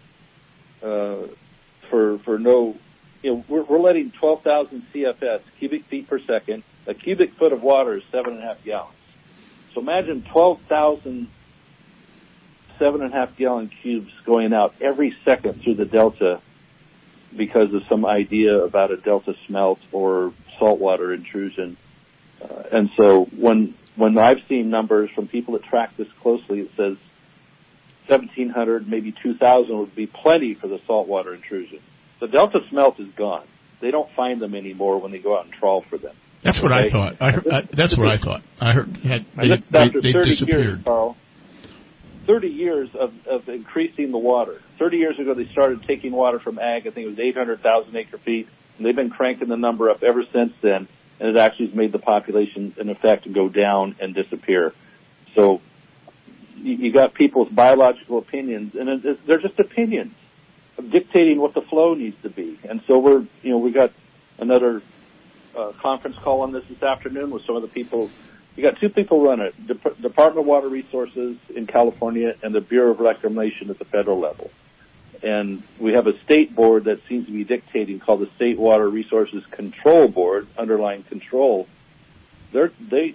for no, we're letting 12,000 CFS, cubic feet per second. A cubic foot of water is 7.5 gallons. So imagine 12,000 7.5 gallon cubes going out every second through the Delta because of some idea about a Delta smelt or saltwater intrusion. And so when I've seen numbers from people that track this closely, it says 1,700, maybe 2,000 would be plenty for the saltwater intrusion. The Delta smelt is gone. They don't find them anymore when they go out and trawl for them. That's what I thought. That's what I thought. I heard they disappeared. Years, Carl, 30 years of increasing the water. 30 years ago, they started taking water from ag. I think it was 800,000 acre feet, and they've been cranking the number up ever since then, and it actually has made the population, in effect, go down and disappear. So you got people's biological opinions, and they're just opinions of dictating what the flow needs to be. And so we got another conference call on this afternoon with some of the people. You got two people run it, Department of Water Resources in California and the Bureau of Reclamation at the federal level. And we have a state board that seems to be dictating called the State Water Resources Control Board, underlying control. They're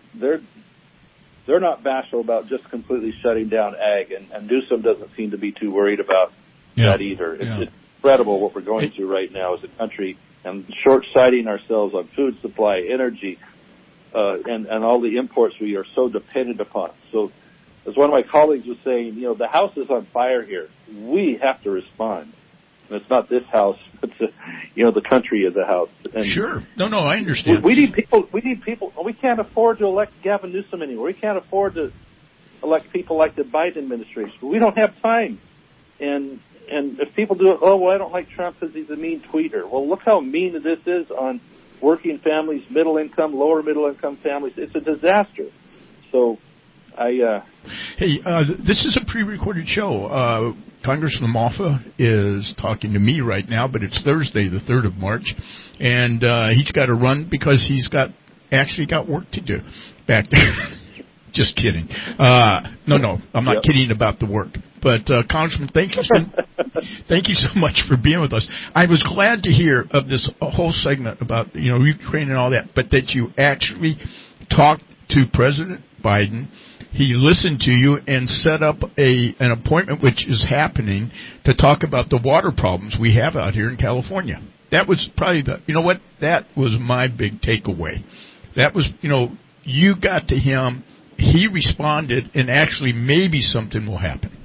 not bashful about just completely shutting down ag, and Newsom doesn't seem to be too worried about that either. It's incredible what we're going through right now as a country, and short-sighting ourselves on food supply, energy, and all the imports we are so dependent upon. So, as one of my colleagues was saying, the house is on fire here. We have to respond. And it's not this house, it's the country is a house. And sure. No, I understand. We need people. We can't afford to elect Gavin Newsom anymore. We can't afford to elect people like the Biden administration. We don't have time. And if people do it, I don't like Trump because he's a mean tweeter. Well, look how mean this is on working families, middle income, lower middle income families. It's a disaster. So, Hey, this is a pre-recorded show. Congressman Moffa is talking to me right now, but it's Thursday, the 3rd of March, and he's got to run because he's actually got work to do back there. Just kidding. No, I'm not kidding about the work. But Congressman, thank you so much for being with us. I was glad to hear of this whole segment about Ukraine and all that, but that you actually talked to President Biden. He listened to you and set up an appointment, which is happening, to talk about the water problems we have out here in California. That was probably that was my big takeaway. That was, you got to him, he responded, and actually maybe something will happen.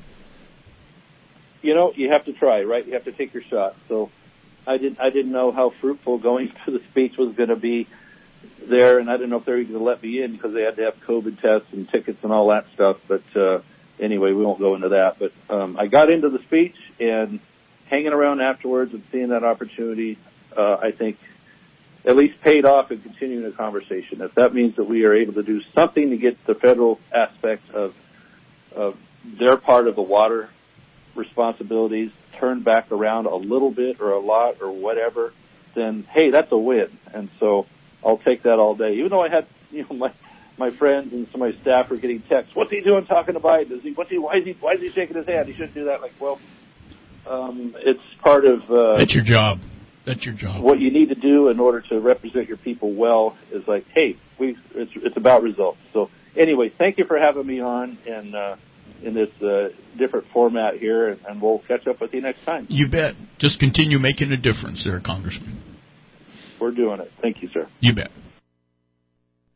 You have to try, right? You have to take your shot. So I didn't know how fruitful going to the speech was going to be there, and I didn't know if they were going to let me in because they had to have COVID tests and tickets and all that stuff. But anyway, we won't go into that. But I got into the speech, and hanging around afterwards and seeing that opportunity, I think at least paid off in continuing the conversation. If that means that we are able to do something to get the federal aspect of their part of the water responsibilities turned back around a little bit or a lot or whatever, then hey, that's a win. And so I'll take that all day. Even though I had, my friends and some of my staff were getting texts. What's he doing talking to Biden? Why is he shaking his hand? He shouldn't do that. It's part of. That's your job. That's your job. What you need to do in order to represent your people well is it's about results. So anyway, thank you for having me on and in this different format here, and we'll catch up with you next time. You bet. Just continue making a difference there, Congressman. We're doing it. Thank you, sir. You bet.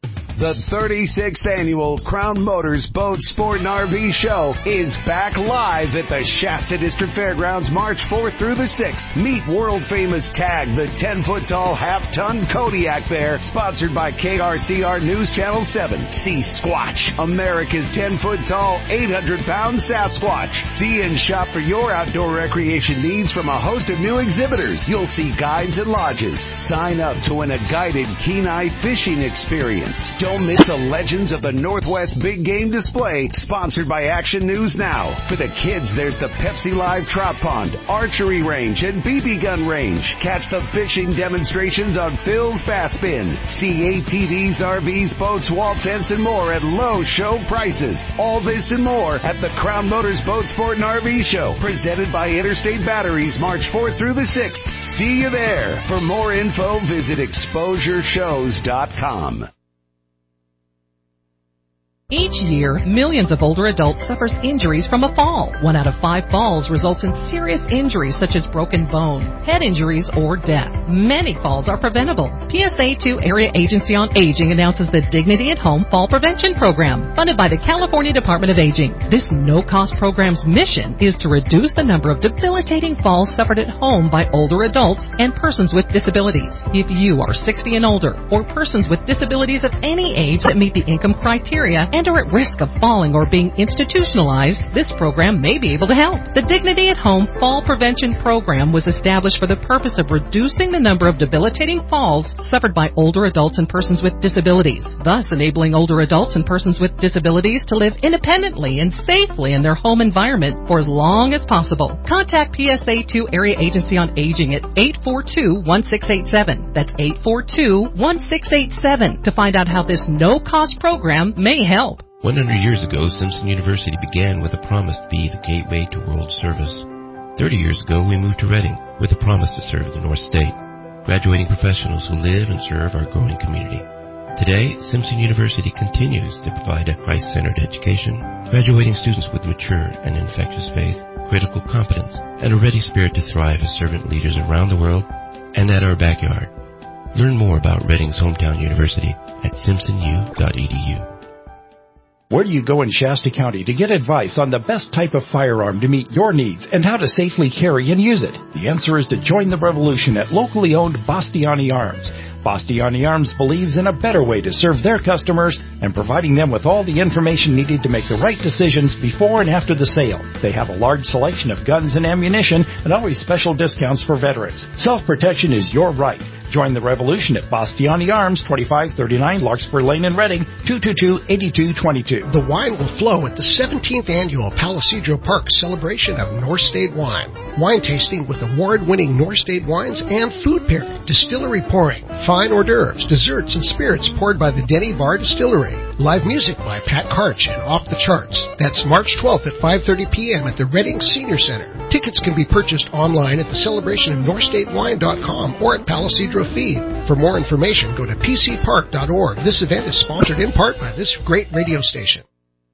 The 36th annual Crown Motors Boat Sport and RV Show is back live at the Shasta District Fairgrounds March 4th through the 6th. Meet world-famous TAG, the 10-foot-tall half-ton Kodiak there, sponsored by KRCR News Channel 7. See Squatch, America's 10-foot-tall, 800-pound Sasquatch. See and shop for your outdoor recreation needs from a host of new exhibitors. You'll see guides and lodges. Sign up to win a guided Kenai fishing experience. Don't miss the Legends of the Northwest Big Game Display, sponsored by Action News Now. For the kids, there's the Pepsi Live Trout Pond, Archery Range, and BB Gun Range. Catch the fishing demonstrations on Phil's Bass Bin. See ATVs, RVs, boats, wall tents, and more at low show prices. All this and more at the Crown Motors Boat Sport and RV Show, presented by Interstate Batteries, March 4th through the 6th. See you there. For more info, visit exposureshows.com. Each year, millions of older adults suffer injuries from a fall. 1 out of 5 falls results in serious injuries such as broken bone, head injuries, or death. Many falls are preventable. PSA 2 Area Agency on Aging announces the Dignity at Home Fall Prevention Program, funded by the California Department of Aging. This no-cost program's mission is to reduce the number of debilitating falls suffered at home by older adults and persons with disabilities. If you are 60 and older, or persons with disabilities of any age that meet the income criteria and are at risk of falling or being institutionalized, this program may be able to help. The Dignity at Home Fall Prevention Program was established for the purpose of reducing the number of debilitating falls suffered by older adults and persons with disabilities, thus enabling older adults and persons with disabilities to live independently and safely in their home environment for as long as possible. Contact PSA 2 Area Agency on Aging at 842-1687. That's 842-1687 to find out how this no-cost program may help. 100 years ago, Simpson University began with a promise to be the gateway to world service. 30 years ago, we moved to Reading with a promise to serve the North State, graduating professionals who live and serve our growing community. Today, Simpson University continues to provide a Christ-centered education, graduating students with mature and infectious faith, critical competence, and a ready spirit to thrive as servant leaders around the world and at our backyard. Learn more about Reading's hometown university at simpsonu.edu. Where do you go in Shasta County to get advice on the best type of firearm to meet your needs and how to safely carry and use it? The answer is to join the revolution at locally owned Bastiani Arms. Bastiani Arms believes in a better way to serve their customers and providing them with all the information needed to make the right decisions before and after the sale. They have a large selection of guns and ammunition and always special discounts for veterans. Self-protection is your right. Join the revolution at Bastiani Arms, 2539 Larkspur Lane in Reading, 222-8222. The wine will flow at the 17th annual Palisadro Park celebration of North State Wine. Wine tasting with award-winning North State wines and food pairing, distillery pouring, fine hors d'oeuvres, desserts, and spirits poured by the Denny Bar Distillery. Live music by Pat Karch and Off the Charts. That's March 12th at 5:30 p.m. at the Reading Senior Center. Tickets can be purchased online at the celebrationofnorthstatewine.com or at Palisadro Feed. For more information, go to pcpark.org. This event is sponsored in part by this great radio station.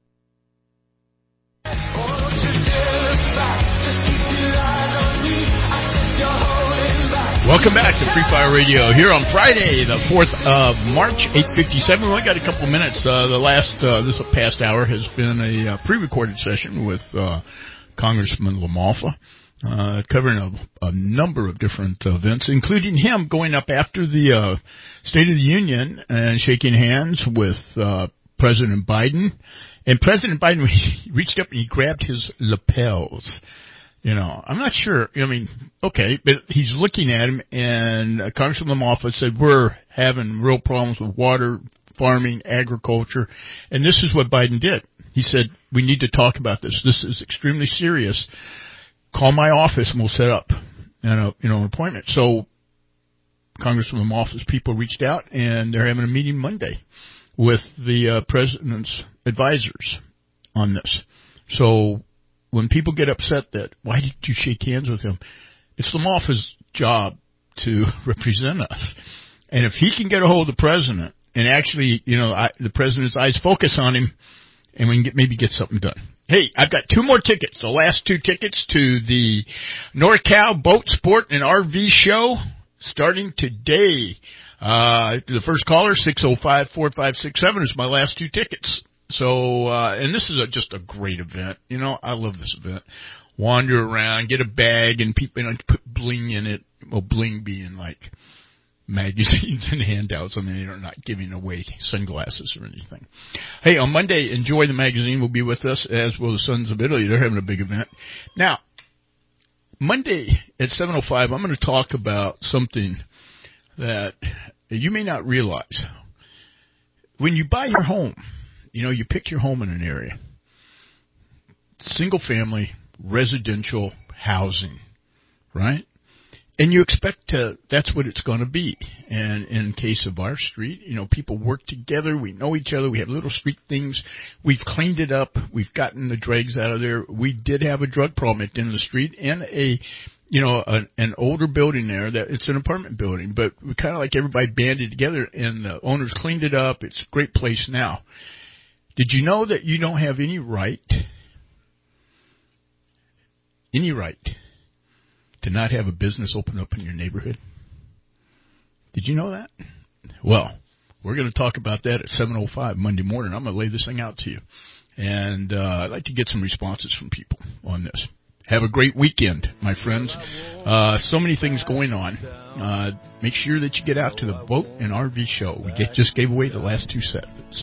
Welcome back to Free Fire Radio here on Friday, the 4th of March, 8:57. We only got a couple minutes. This past hour has been a pre-recorded session with Congressman LaMalfa, covering a number of different events, including him going up after the State of the Union and shaking hands with President Biden. And President Biden reached up and he grabbed his lapels. You know, I'm not sure. I mean, okay, but he's looking at him, and Congressman LaMalfa said, we're having real problems with water, farming, agriculture, and this is what Biden did. He said, we need to talk about this. This is extremely serious. Call my office, and we'll set up an appointment. So Congressman LaMalfa's people reached out, and they're having a meeting Monday with the president's advisors on this. So when people get upset that, why did you shake hands with him? It's LaMalfa's job to represent us. And if he can get a hold of the president and actually, the president's eyes focus on him, and we can maybe get something done. Hey, I've got 2 more tickets. The last 2 tickets to the NorCal Boat Sport and RV Show starting today. The first caller, 605-4567, is my last 2 tickets. So, and this is just a great event. You know, I love this event. Wander around, get a bag, and people, put bling in it. Well, bling being like magazines and handouts. I mean, they're not giving away sunglasses or anything. Hey, on Monday, Enjoy the Magazine will be with us, as will the Sons of Italy. They're having a big event. Now, Monday at 7:05, I'm going to talk about something that you may not realize. When you buy your home, you know, you pick your home in an area. Single family, residential housing, right? And you expect that's what it's going to be. And in case of our street, you know, people work together. We know each other. We have little street things. We've cleaned it up. We've gotten the dregs out of there. We did have a drug problem at the end of the street and an older building there that it's an apartment building, but we kind of like everybody banded together and the owners cleaned it up. It's a great place now. Did you know that you don't have any right to not have a business open up in your neighborhood? Did you know that? Well, we're going to talk about that at 7:05 Monday morning. I'm going to lay this thing out to you. And I'd like to get some responses from people on this. Have a great weekend, my friends. So many things going on. Make sure that you get out to the Boat and RV show. We just gave away the last 2 sets.